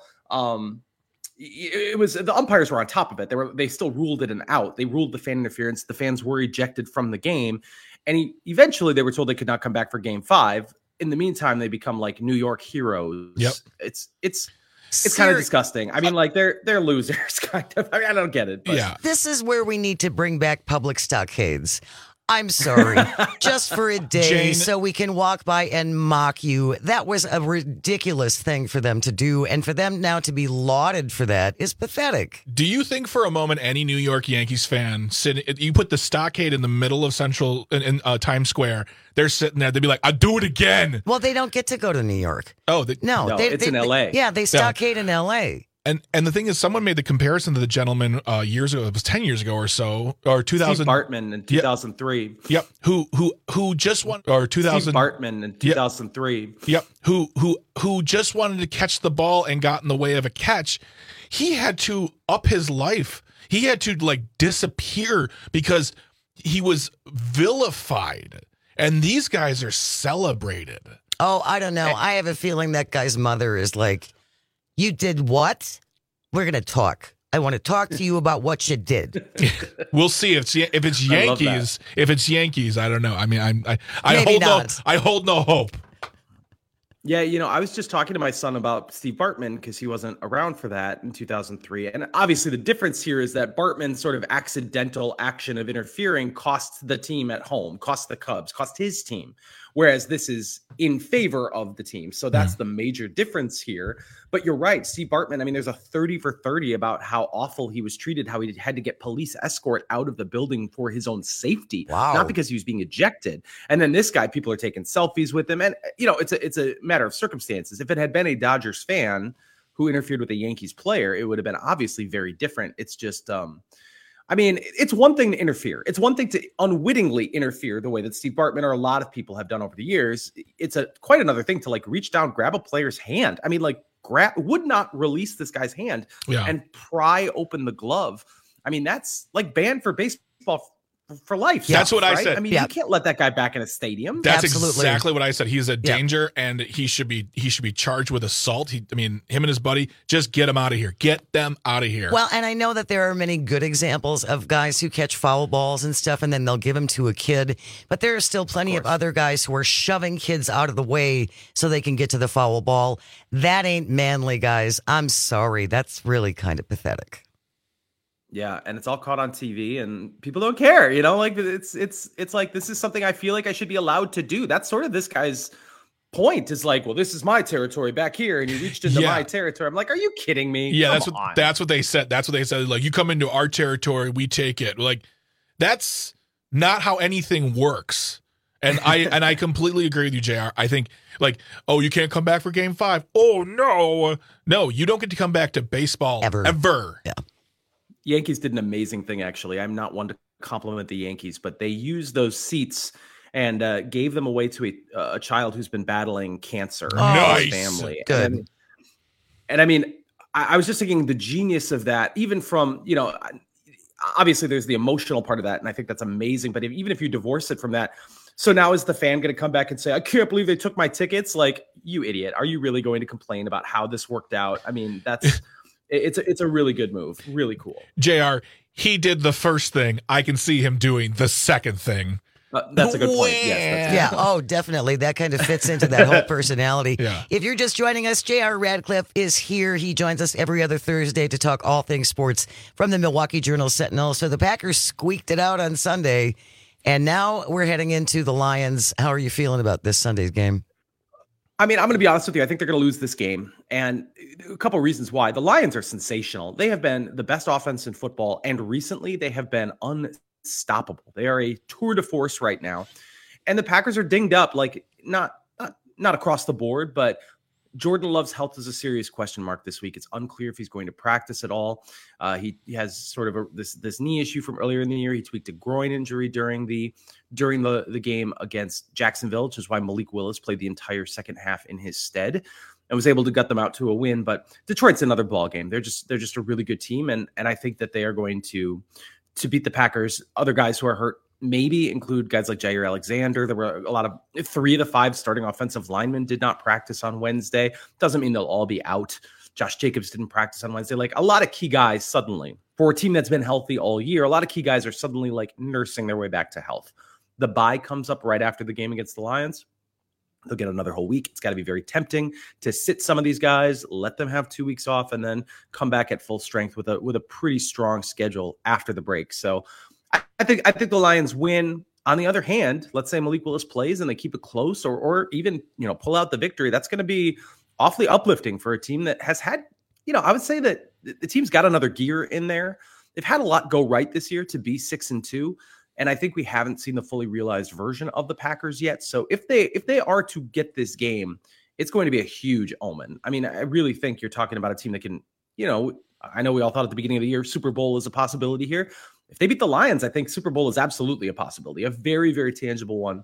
It was the umpires were on top of it. They still ruled it an out. They ruled the fan interference. The fans were ejected from the game, and eventually they were told they could not come back for Game 5. In the meantime, they become like New York heroes. Yep. It's kind of disgusting. I mean, they're losers, kind of. I mean, I don't get it. But. This is where we need to bring back public stockades. I'm sorry, just for a day, Jane, so we can walk by and mock you. That was a ridiculous thing for them to do, and for them now to be lauded for that is pathetic. Do you think for a moment any New York Yankees fan you put the stockade in the middle of Central in Times Square? They're sitting there. They'd be like, "I'll do it again." Well, they don't get to go to New York. Oh, no, it's in L.A. Yeah, they stockade in L.A. And the thing is, someone made the comparison to the gentleman years ago. It was 10 years ago or so, or 2000. Steve Bartman in 2003. Yep. Who just won, or 2000. Steve Bartman in 2003. Yep. Who just wanted to catch the ball and got in the way of a catch. He had to up his life. He had to disappear because he was vilified. And these guys are celebrated. Oh, I don't know. I have a feeling that guy's mother is like, you did what? We're going to talk. I want to talk to you about what you did. We'll see if it's Yankees. If it's Yankees, I don't know. I mean, I hold no hope. Yeah, I was just talking to my son about Steve Bartman because he wasn't around for that in 2003. And obviously the difference here is that Bartman's sort of accidental action of interfering costs the team at home, costs the Cubs, cost his team. Whereas this is in favor of the team. So that's the major difference here. But you're right, Steve Bartman, I mean, there's a 30 for 30 about how awful he was treated, how he had to get police escort out of the building for his own safety, not because he was being ejected. And then this guy, people are taking selfies with him. And, it's a matter of circumstances. If it had been a Dodgers fan who interfered with a Yankees player, it would have been obviously very different. It's just, it's one thing to interfere. It's one thing to unwittingly interfere the way that Steve Bartman or a lot of people have done over the years. It's quite another thing to reach down, grab a player's hand. I mean, would not release this guy's hand and pry open the glove. I mean, that's banned for baseball for life. That's what I said. I mean, you can't let that guy back in a stadium. That's exactly what I said. He's a danger, and he should be charged with assault. Him and his buddy, just get him out of here. Get them out of here. Well, and I know that there are many good examples of guys who catch foul balls and stuff, and then they'll give them to a kid. But there are still plenty of other guys who are shoving kids out of the way so they can get to the foul ball. That ain't manly, guys. I'm sorry. That's really kind of pathetic. Yeah, and it's all caught on TV, and people don't care. It's like, this is something I feel like I should be allowed to do. That's sort of this guy's point. Is well, this is my territory back here, and you reached into my territory. I'm like, are you kidding me? Yeah, that's what they said. That's what they said. You come into our territory, we take it. That's not how anything works. And I completely agree with you, JR. I think you can't come back for Game 5. Oh no, you don't get to come back to baseball ever. Yeah. Yankees did an amazing thing, actually. I'm not one to compliment the Yankees, but they used those seats and gave them away to a child who's been battling cancer in his family. Good. And I mean, I was just thinking the genius of that, even from, obviously there's the emotional part of that, and I think that's amazing. But even if you divorce it from that, so now is the fan going to come back and say, I can't believe they took my tickets? You idiot. Are you really going to complain about how this worked out? I mean, that's... It's a really good move. Really cool. JR, he did the first thing. I can see him doing the second thing. That's a good point. Yes, oh, definitely. That kind of fits into that whole personality. Yeah. If you're just joining us, J.R. Radcliffe is here. He joins us every other Thursday to talk all things sports from the Milwaukee Journal-Sentinel. So the Packers squeaked it out on Sunday, and now we're heading into the Lions. How are you feeling about this Sunday's game? I mean, I'm going to be honest with you. I think they're going to lose this game. And a couple of reasons why. The Lions are sensational. They have been the best offense in football. And recently they have been unstoppable. They are a tour de force right now. And the Packers are dinged up, not across the board, but Jordan Love's health is a serious question mark this week. It's unclear if he's going to practice at all. He has sort of this knee issue from earlier in the year. He tweaked a groin injury during the game against Jacksonville, which is why Malik Willis played the entire second half in his stead and was able to gut them out to a win. But Detroit's another ball game. They're just a really good team, and I think that they are going to beat the Packers. Other guys who are hurt maybe include guys like Jair Alexander. There were a lot of 3 of the 5 starting offensive linemen did not practice on Wednesday. Doesn't mean they'll all be out. Josh Jacobs didn't practice on Wednesday. A lot of key guys suddenly, for a team that's been healthy all year, a lot of key guys are suddenly nursing their way back to health. The bye comes up right after the game against the Lions. They'll get another whole week. It's got to be very tempting to sit some of these guys, let them have 2 weeks off, and then come back at full strength with a pretty strong schedule after the break. So I think the Lions win. On the other hand, let's say Malik Willis plays and they keep it close, or even pull out the victory. That's going to be awfully uplifting for a team that has had, I would say that the team's got another gear in there. They've had a lot go right this year to be 6-2, and I think we haven't seen the fully realized version of the Packers yet. So if they are to get this game, it's going to be a huge omen. I mean, I really think you're talking about a team that can, I know we all thought at the beginning of the year Super Bowl is a possibility here. If they beat the Lions, I think Super Bowl is absolutely a possibility, a very, very tangible one.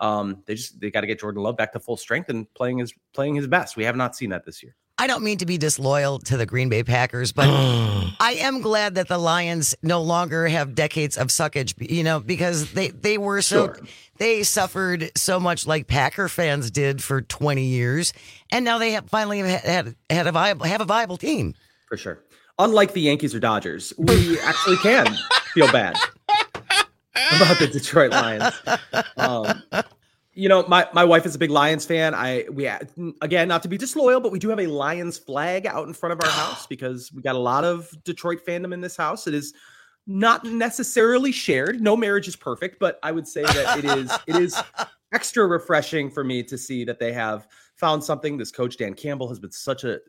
They got to get Jordan Love back to full strength and playing his best. We have not seen that this year. I don't mean to be disloyal to the Green Bay Packers, but I am glad that the Lions no longer have decades of suckage, because they were they suffered so much like Packer fans did for 20 years, and now they have finally have a viable team. For sure. unlike the Yankees or Dodgers, we actually can feel bad about the Detroit Lions. My wife is a big Lions fan. Again, not to be disloyal, but we do have a Lions flag out in front of our house because we got a lot of Detroit fandom in this house. It is not necessarily shared. No marriage is perfect, but I would say that it is extra refreshing for me to see that they have found something. This coach Dan Campbell has been such an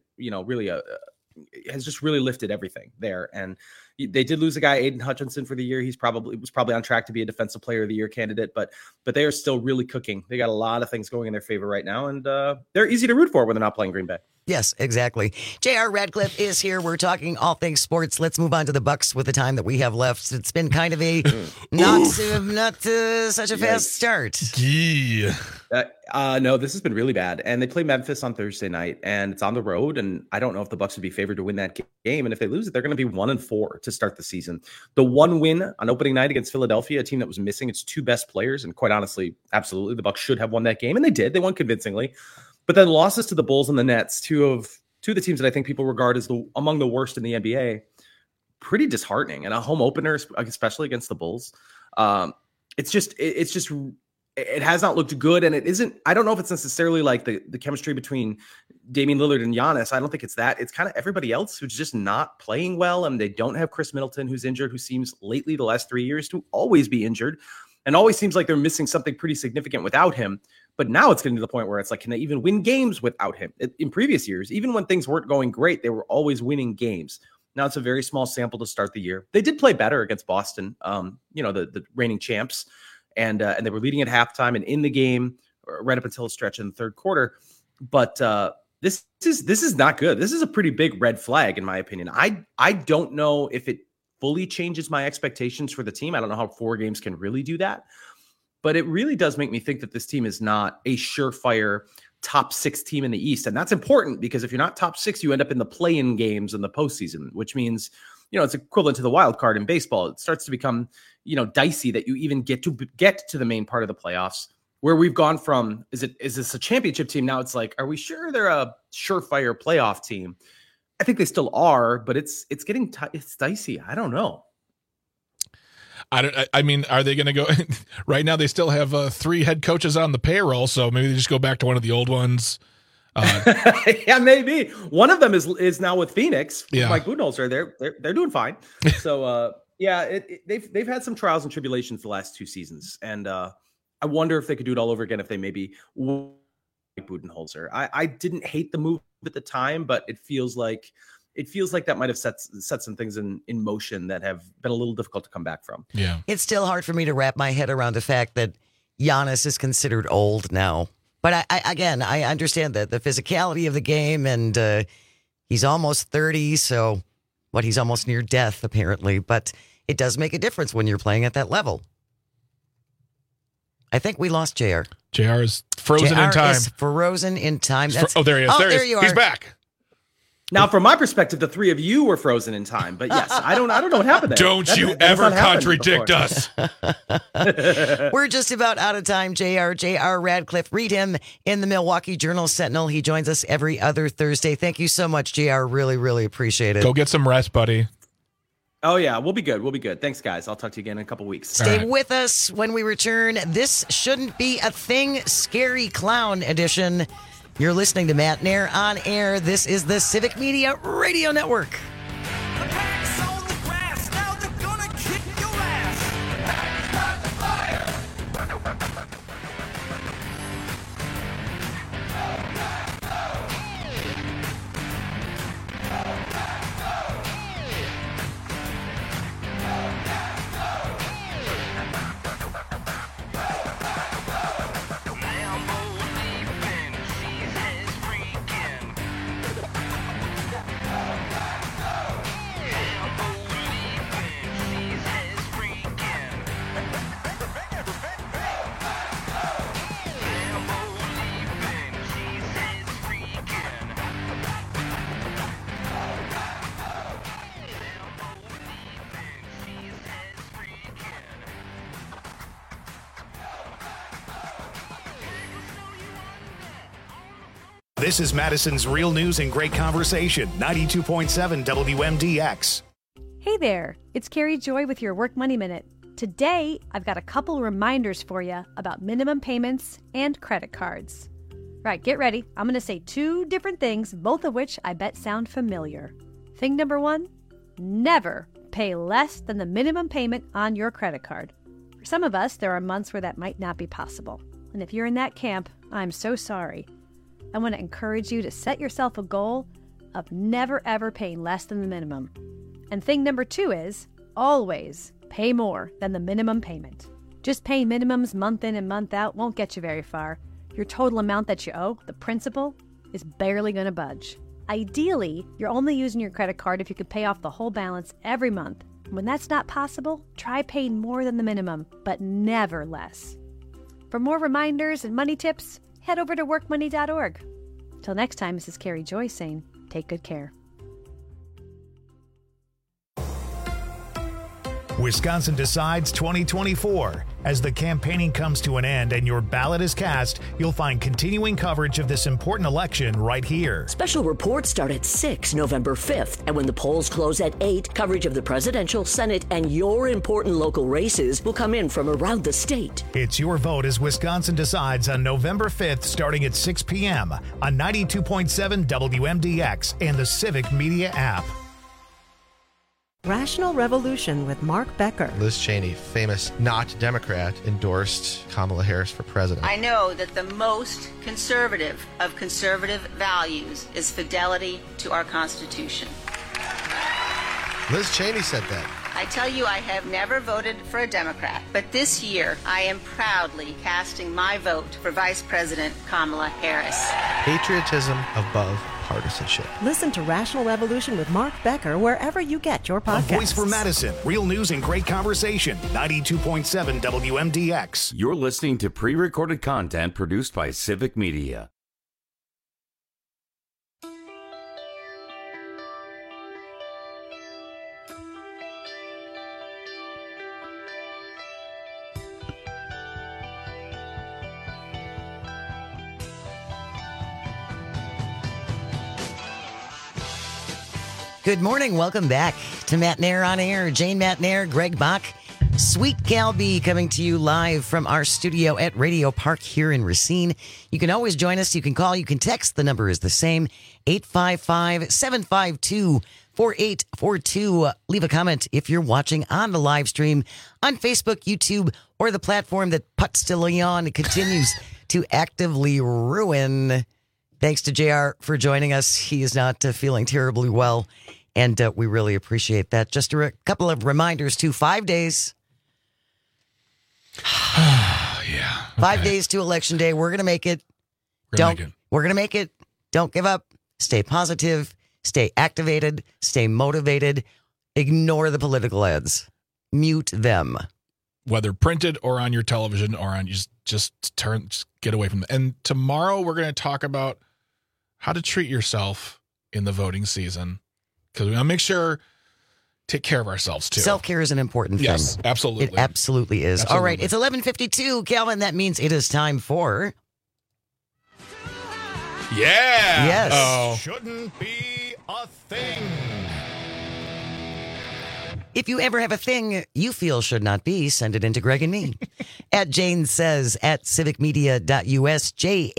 has just really lifted everything there. And they did lose a guy, Aiden Hutchinson, for the year. Was probably on track to be a defensive player of the year candidate, but they are still really cooking. They got a lot of things going in their favor right now, and they're easy to root for when they're not playing Green Bay. Yes, exactly. J.R. Radcliffe is here. We're talking all things sports. Let's move on to the Bucs with the time that we have left. It's been kind of a not such a fast start. Yeah. No, this has been really bad. And they play Memphis on Thursday night, and it's on the road. And I don't know if the Bucs would be favored to win that game. And if they lose it, they're going to be 1-4 to start the season. The one win on opening night against Philadelphia, a team that was missing its two best players, and quite honestly, absolutely, the Bucs should have won that game, and they did. They won convincingly. But then losses to the Bulls and the Nets, two of the teams that I think people regard as among the worst in the NBA, pretty disheartening. And a home opener, especially against the Bulls, it has not looked good. And it isn't. I don't know if it's necessarily like the chemistry between Damian Lillard and Giannis. I don't think it's that. It's kind of everybody else who's just not playing well, and they don't have Chris Middleton, who's injured, who seems lately the last 3 years to always be injured, and always seems like they're missing something pretty significant without him. But now it's getting to the point where it's like, can they even win games without him? In previous years, even when things weren't going great, they were always winning games. Now it's a very small sample to start the year. They did play better against Boston, the reigning champs, and they were leading at halftime and in the game right up until a stretch in the third quarter. But this is not good. This is a pretty big red flag, in my opinion. I don't know if it fully changes my expectations for the team. I don't know how 4 games can really do that. But it really does make me think that this team is not a surefire top 6 team in the East. And that's important because if you're not top 6, you end up in the play-in games in the postseason, which means, it's equivalent to the wild card in baseball. It starts to become, dicey that you even get to the main part of the playoffs, where we've gone from, is this a championship team? Now it's like, are we sure they're a surefire playoff team? I think they still are, but it's getting it's dicey. I don't know. I mean, are they going to go right now? They still have 3 head coaches on the payroll, so maybe they just go back to one of the old ones. Yeah, maybe one of them is now with Phoenix. Yeah. Mike Budenholzer, they're doing fine. So they've had some trials and tribulations the last 2 seasons, and I wonder if they could do it all over again if they maybe Mike Budenholzer. I didn't hate the move at the time, but it feels like that might have set some things in motion that have been a little difficult to come back from. Yeah. It's still hard for me to wrap my head around the fact that Giannis is considered old now. But I understand the physicality of the game, and he's almost 30, so he's almost near death, apparently. But it does make a difference when you're playing at that level. I think we lost JR. JR is frozen in time. JR is frozen in time. There he is. There he is. He's back. Now, from my perspective, the 3 of you were frozen in time. But yes, I don't know what happened there. Don't you ever contradict us. We're just about out of time. J.R. Radcliffe. Read him in the Milwaukee Journal-Sentinel. He joins us every other Thursday. Thank you so much, J.R. Really, really appreciate it. Go get some rest, buddy. Oh, yeah. We'll be good. Thanks, guys. I'll talk to you again in a couple weeks. Stay with us when we return. This shouldn't be a thing. Scary Clown Edition. You're listening to Matt Nair on air. This is the Civic Media Radio Network. This is Madison's Real News and Great Conversation, 92.7 WMDX. Hey there, it's Carrie Joy with your Work Money Minute. Today, I've got a couple reminders for you about minimum payments and credit cards. Right, get ready. I'm going to say two different things, both of which I bet sound familiar. Thing number one, never pay less than the minimum payment on your credit card. For some of us, there are months where that might not be possible. And if you're in that camp, I'm so sorry. I want to encourage you to set yourself a goal of never ever paying less than the minimum. And thing number two is always pay more than the minimum payment. Just paying minimums month in and month out won't get you very far. Your total amount that you owe, the principal, is barely going to budge. Ideally, you're only using your credit card if you could pay off the whole balance every month. When that's not possible, try paying more than the minimum, but never less. For more reminders and money tips, head over to workmoney.org. Till next time, this is Carrie Joy saying, take good care. Wisconsin Decides 2024. As the campaigning comes to an end and your ballot is cast, you'll find continuing coverage of this important election right here. Special reports start at 6 November 5th, and when the polls close at 8, coverage of the presidential, Senate, and your important local races will come in from around the state. It's your vote as Wisconsin Decides on November 5th, starting at 6 p.m. on 92.7 WMDX and the Civic Media app. Rational Revolution with Mark Becker. Liz Cheney, famous not Democrat, endorsed Kamala Harris for president. I know that the most conservative of conservative values is fidelity to our Constitution. Liz Cheney said that. I tell you, I have never voted for a Democrat, but this year I am proudly casting my vote for Vice President Kamala Harris. Patriotism above partisanship. Listen to Rational Revolution with Mark Becker wherever you get your podcasts. A voice for Madison. Real news and great conversation. 92.7 WMDX. You're listening to pre-recorded content produced by Civic Media. Good morning. Welcome back to Matt Nair on Air. Jane Matt Nair, Greg Bach, Sweet Gal B coming to you live from our studio at Radio Park here in Racine. You can always join us. You can call. You can text. The number is the same, 855-752-4842. Leave a comment if you're watching on the live stream on Facebook, YouTube, or the platform that Putz de Leon continues to actively ruin. Thanks to JR for joining us. He is not feeling terribly well, and we really appreciate that. Just a couple of reminders, too. 5 days. Yeah. Okay. 5 days to Election Day. We're going to make it. We're going to make it. Don't give up. Stay positive. Stay activated. Stay motivated. Ignore the political ads. Mute them. Whether printed or on your television or on, just get away from them. And tomorrow we're going to talk about how to treat yourself in the voting season, because we want to make sure, take care of ourselves too. Self-care is an important thing. Yes, absolutely. It absolutely is. Absolutely. All right, it's 11:52, Calvin. That means it is time for... Yeah. Yes. Oh. Shouldn't be a thing. If you ever have a thing you feel should not be, send it in to Greg and me. At Jane Says, at civicmedia.us,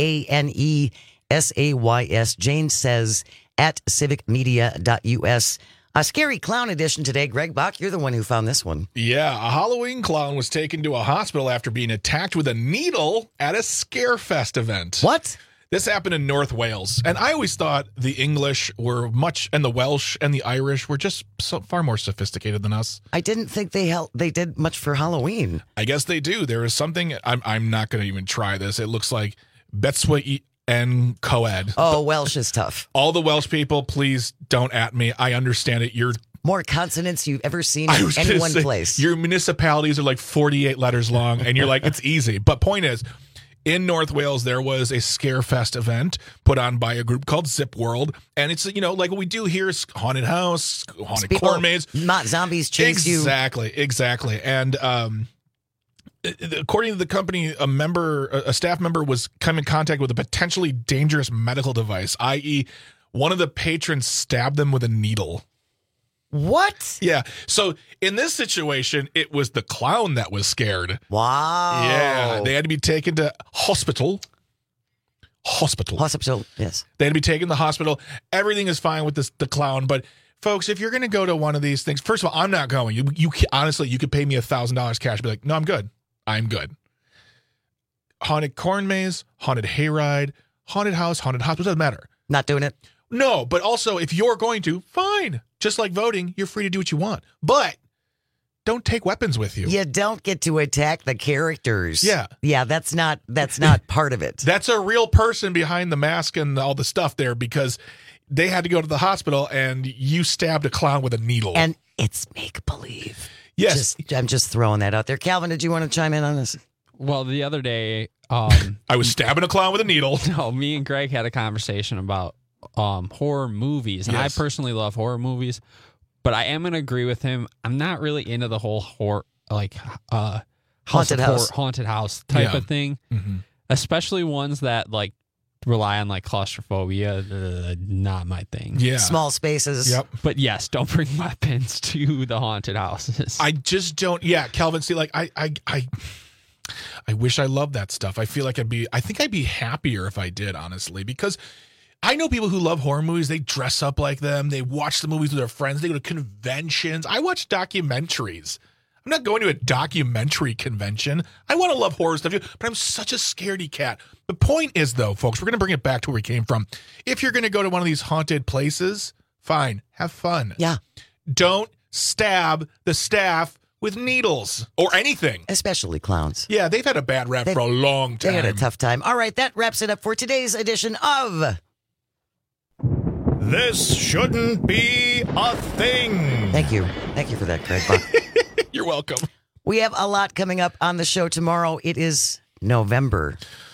JANESAYS, Jane Says, at civicmedia.us. A scary clown edition today. Greg Bach, you're the one who found this one. Yeah, a Halloween clown was taken to a hospital after being attacked with a needle at a Scarefest event. What? This happened in North Wales, and I always thought the English were much, and the Welsh and the Irish were just far more sophisticated than us. I didn't think they did much for Halloween. I guess they do. There is something, I'm not going to even try this. It looks like Betswa and Coed. Oh, Welsh is tough. All the Welsh people, please don't at me. I understand it. You're more consonants you've ever seen in any one place. Your municipalities are like 48 letters long, and you're like, it's easy. But point is, in North Wales, there was a Scarefest event put on by a group called Zip World. And it's, like what we do here is haunted house, haunted corn maze. Not zombies chase you. Exactly. And according to the company, a staff member was come in contact with a potentially dangerous medical device, i.e., one of the patrons stabbed them with a needle. What? Yeah. So in this situation, it was the clown that was scared. Wow. Yeah. They had to be taken to hospital. Yes. They had to be taken to the hospital. Everything is fine with the clown, but folks, if you're going to go to one of these things, first of all, I'm not going. You honestly, you could pay me $1,000 cash. Be like, no, I'm good. I'm good. Haunted corn maze, haunted hayride, haunted house, haunted hospital, doesn't matter. Not doing it. No, but also if you're going to, fine. Just like voting, you're free to do what you want. But don't take weapons with you. You don't get to attack the characters. Yeah. Yeah, that's not part of it. That's a real person behind the mask and all the stuff there, because they had to go to the hospital and you stabbed a clown with a needle. And it's make-believe. Yes. I'm just throwing that out there. Calvin, did you want to chime in on this? Well, the other day... I was stabbing a clown with a needle. No, me and Greg had a conversation about horror movies. And Yes. I personally love horror movies. But I am going to agree with him. I'm not really into the whole horror, like haunted house type of thing. Mm-hmm. Especially ones that like rely on like claustrophobia. Not my thing. Yeah. Small spaces. Yep. But yes, don't bring weapons to the haunted houses. I just don't. Yeah, Calvin. See, like I wish I loved that stuff. I feel like I think I'd be happier if I did, honestly, because I know people who love horror movies. They dress up like them. They watch the movies with their friends. They go to conventions. I watch documentaries. I'm not going to a documentary convention. I want to love horror stuff, but I'm such a scaredy cat. The point is, though, folks, we're going to bring it back to where we came from. If you're going to go to one of these haunted places, fine. Have fun. Yeah. Don't stab the staff with needles or anything. Especially clowns. Yeah, they've had a bad rap for a long time. They had a tough time. All right, that wraps it up for today's edition of... This shouldn't be a thing. Thank you. Thank you for that, Craig. You're welcome. We have a lot coming up on the show tomorrow. It is November.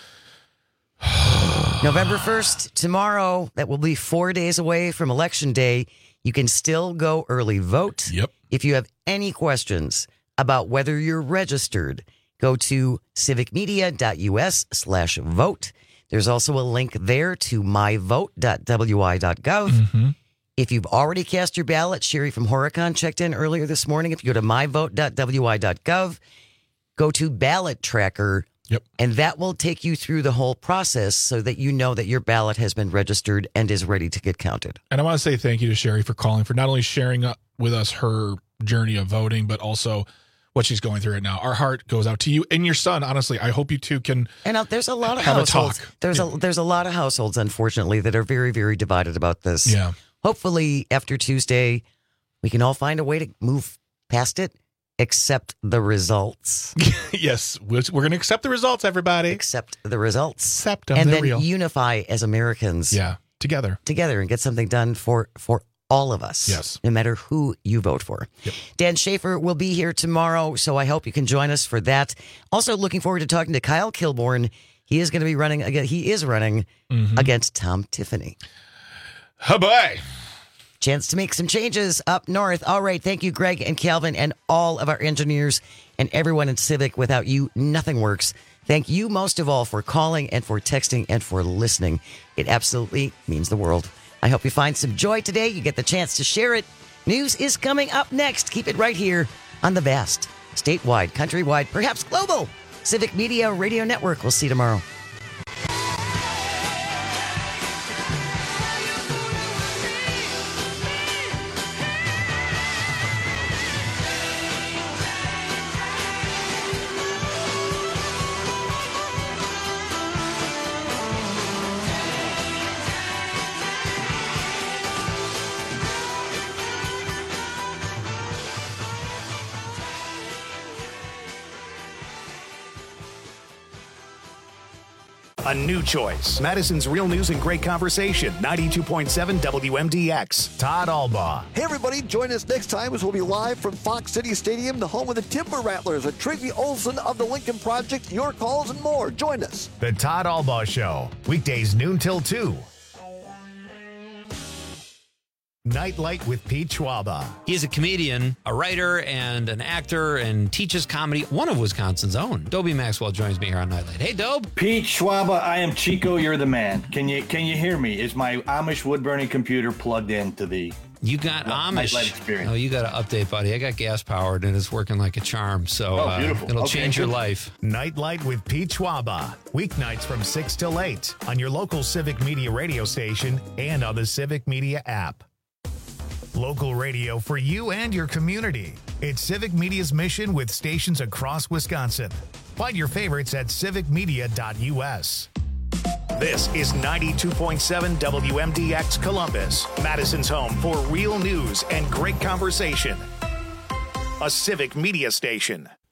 November 1st, tomorrow. That will be 4 days away from Election Day. You can still go early vote. Yep. If you have any questions about whether you're registered, go to civicmedia.us/vote. There's also a link there to myvote.wi.gov. Mm-hmm. If you've already cast your ballot, Sherry from Horicon checked in earlier this morning. If you go to myvote.wi.gov, go to ballot tracker, and that will take you through the whole process so that you know that your ballot has been registered and is ready to get counted. And I want to say thank you to Sherry for calling, for not only sharing with us her journey of voting, but also what she's going through right now. Our heart goes out to you and your son. Honestly, I hope you two can. And there's a lot of have households. a talk. There's a lot of households, unfortunately, that are very, very divided about this. Yeah. Hopefully, after Tuesday, we can all find a way to move past it, accept the results. Yes, we're going to accept the results, everybody. Accept the results. Accept them. And They're then real. unify as Americans. Yeah, together and get something done for all of us. Yes. No matter who you vote for. Yep. Dan Schaefer will be here tomorrow, so I hope you can join us for that. Also looking forward to talking to Kyle Kilborn. He is going to be running again. He is running against Tom Tiffany. Bye. Chance to make some changes up north. All right. Thank you, Greg and Calvin, and all of our engineers and everyone in Civic. Without you, nothing works. Thank you most of all for calling and for texting and for listening. It absolutely means the world. I hope you find some joy today. You get the chance to share it. News is coming up next. Keep it right here on the vast, statewide, countrywide, perhaps global Civic Media Radio Network. We'll see you tomorrow. A new choice. Madison's Real News and Great Conversation. 92.7 WMDX. Todd Albaugh. Hey, everybody. Join us next time as we'll be live from Fox City Stadium, the home of the Timber Rattlers, and Tracy Olson of the Lincoln Project. Your calls and more. Join us. The Todd Albaugh Show. Weekdays noon till 2. Nightlight with Pete Schwaba. He's a comedian, a writer, and an actor, and teaches comedy, one of Wisconsin's own. Dobie Maxwell joins me here on Nightlight. Hey, Dobe. Pete Schwaba, I am Chico, you're the man. Can you hear me? Is my Amish wood-burning computer plugged into the... You got Amish. Nightlight experience? Oh, you got to update, buddy. I got gas-powered, and it's working like a charm, so it'll change your life. Nightlight with Pete Schwaba. Weeknights from 6 till 8 on your local Civic Media radio station and on the Civic Media app. Local radio for you and your community. It's Civic Media's mission with stations across Wisconsin. Find your favorites at civicmedia.us. This is 92.7 WMDX Columbus, Madison's home for real news and great conversation. A Civic Media station.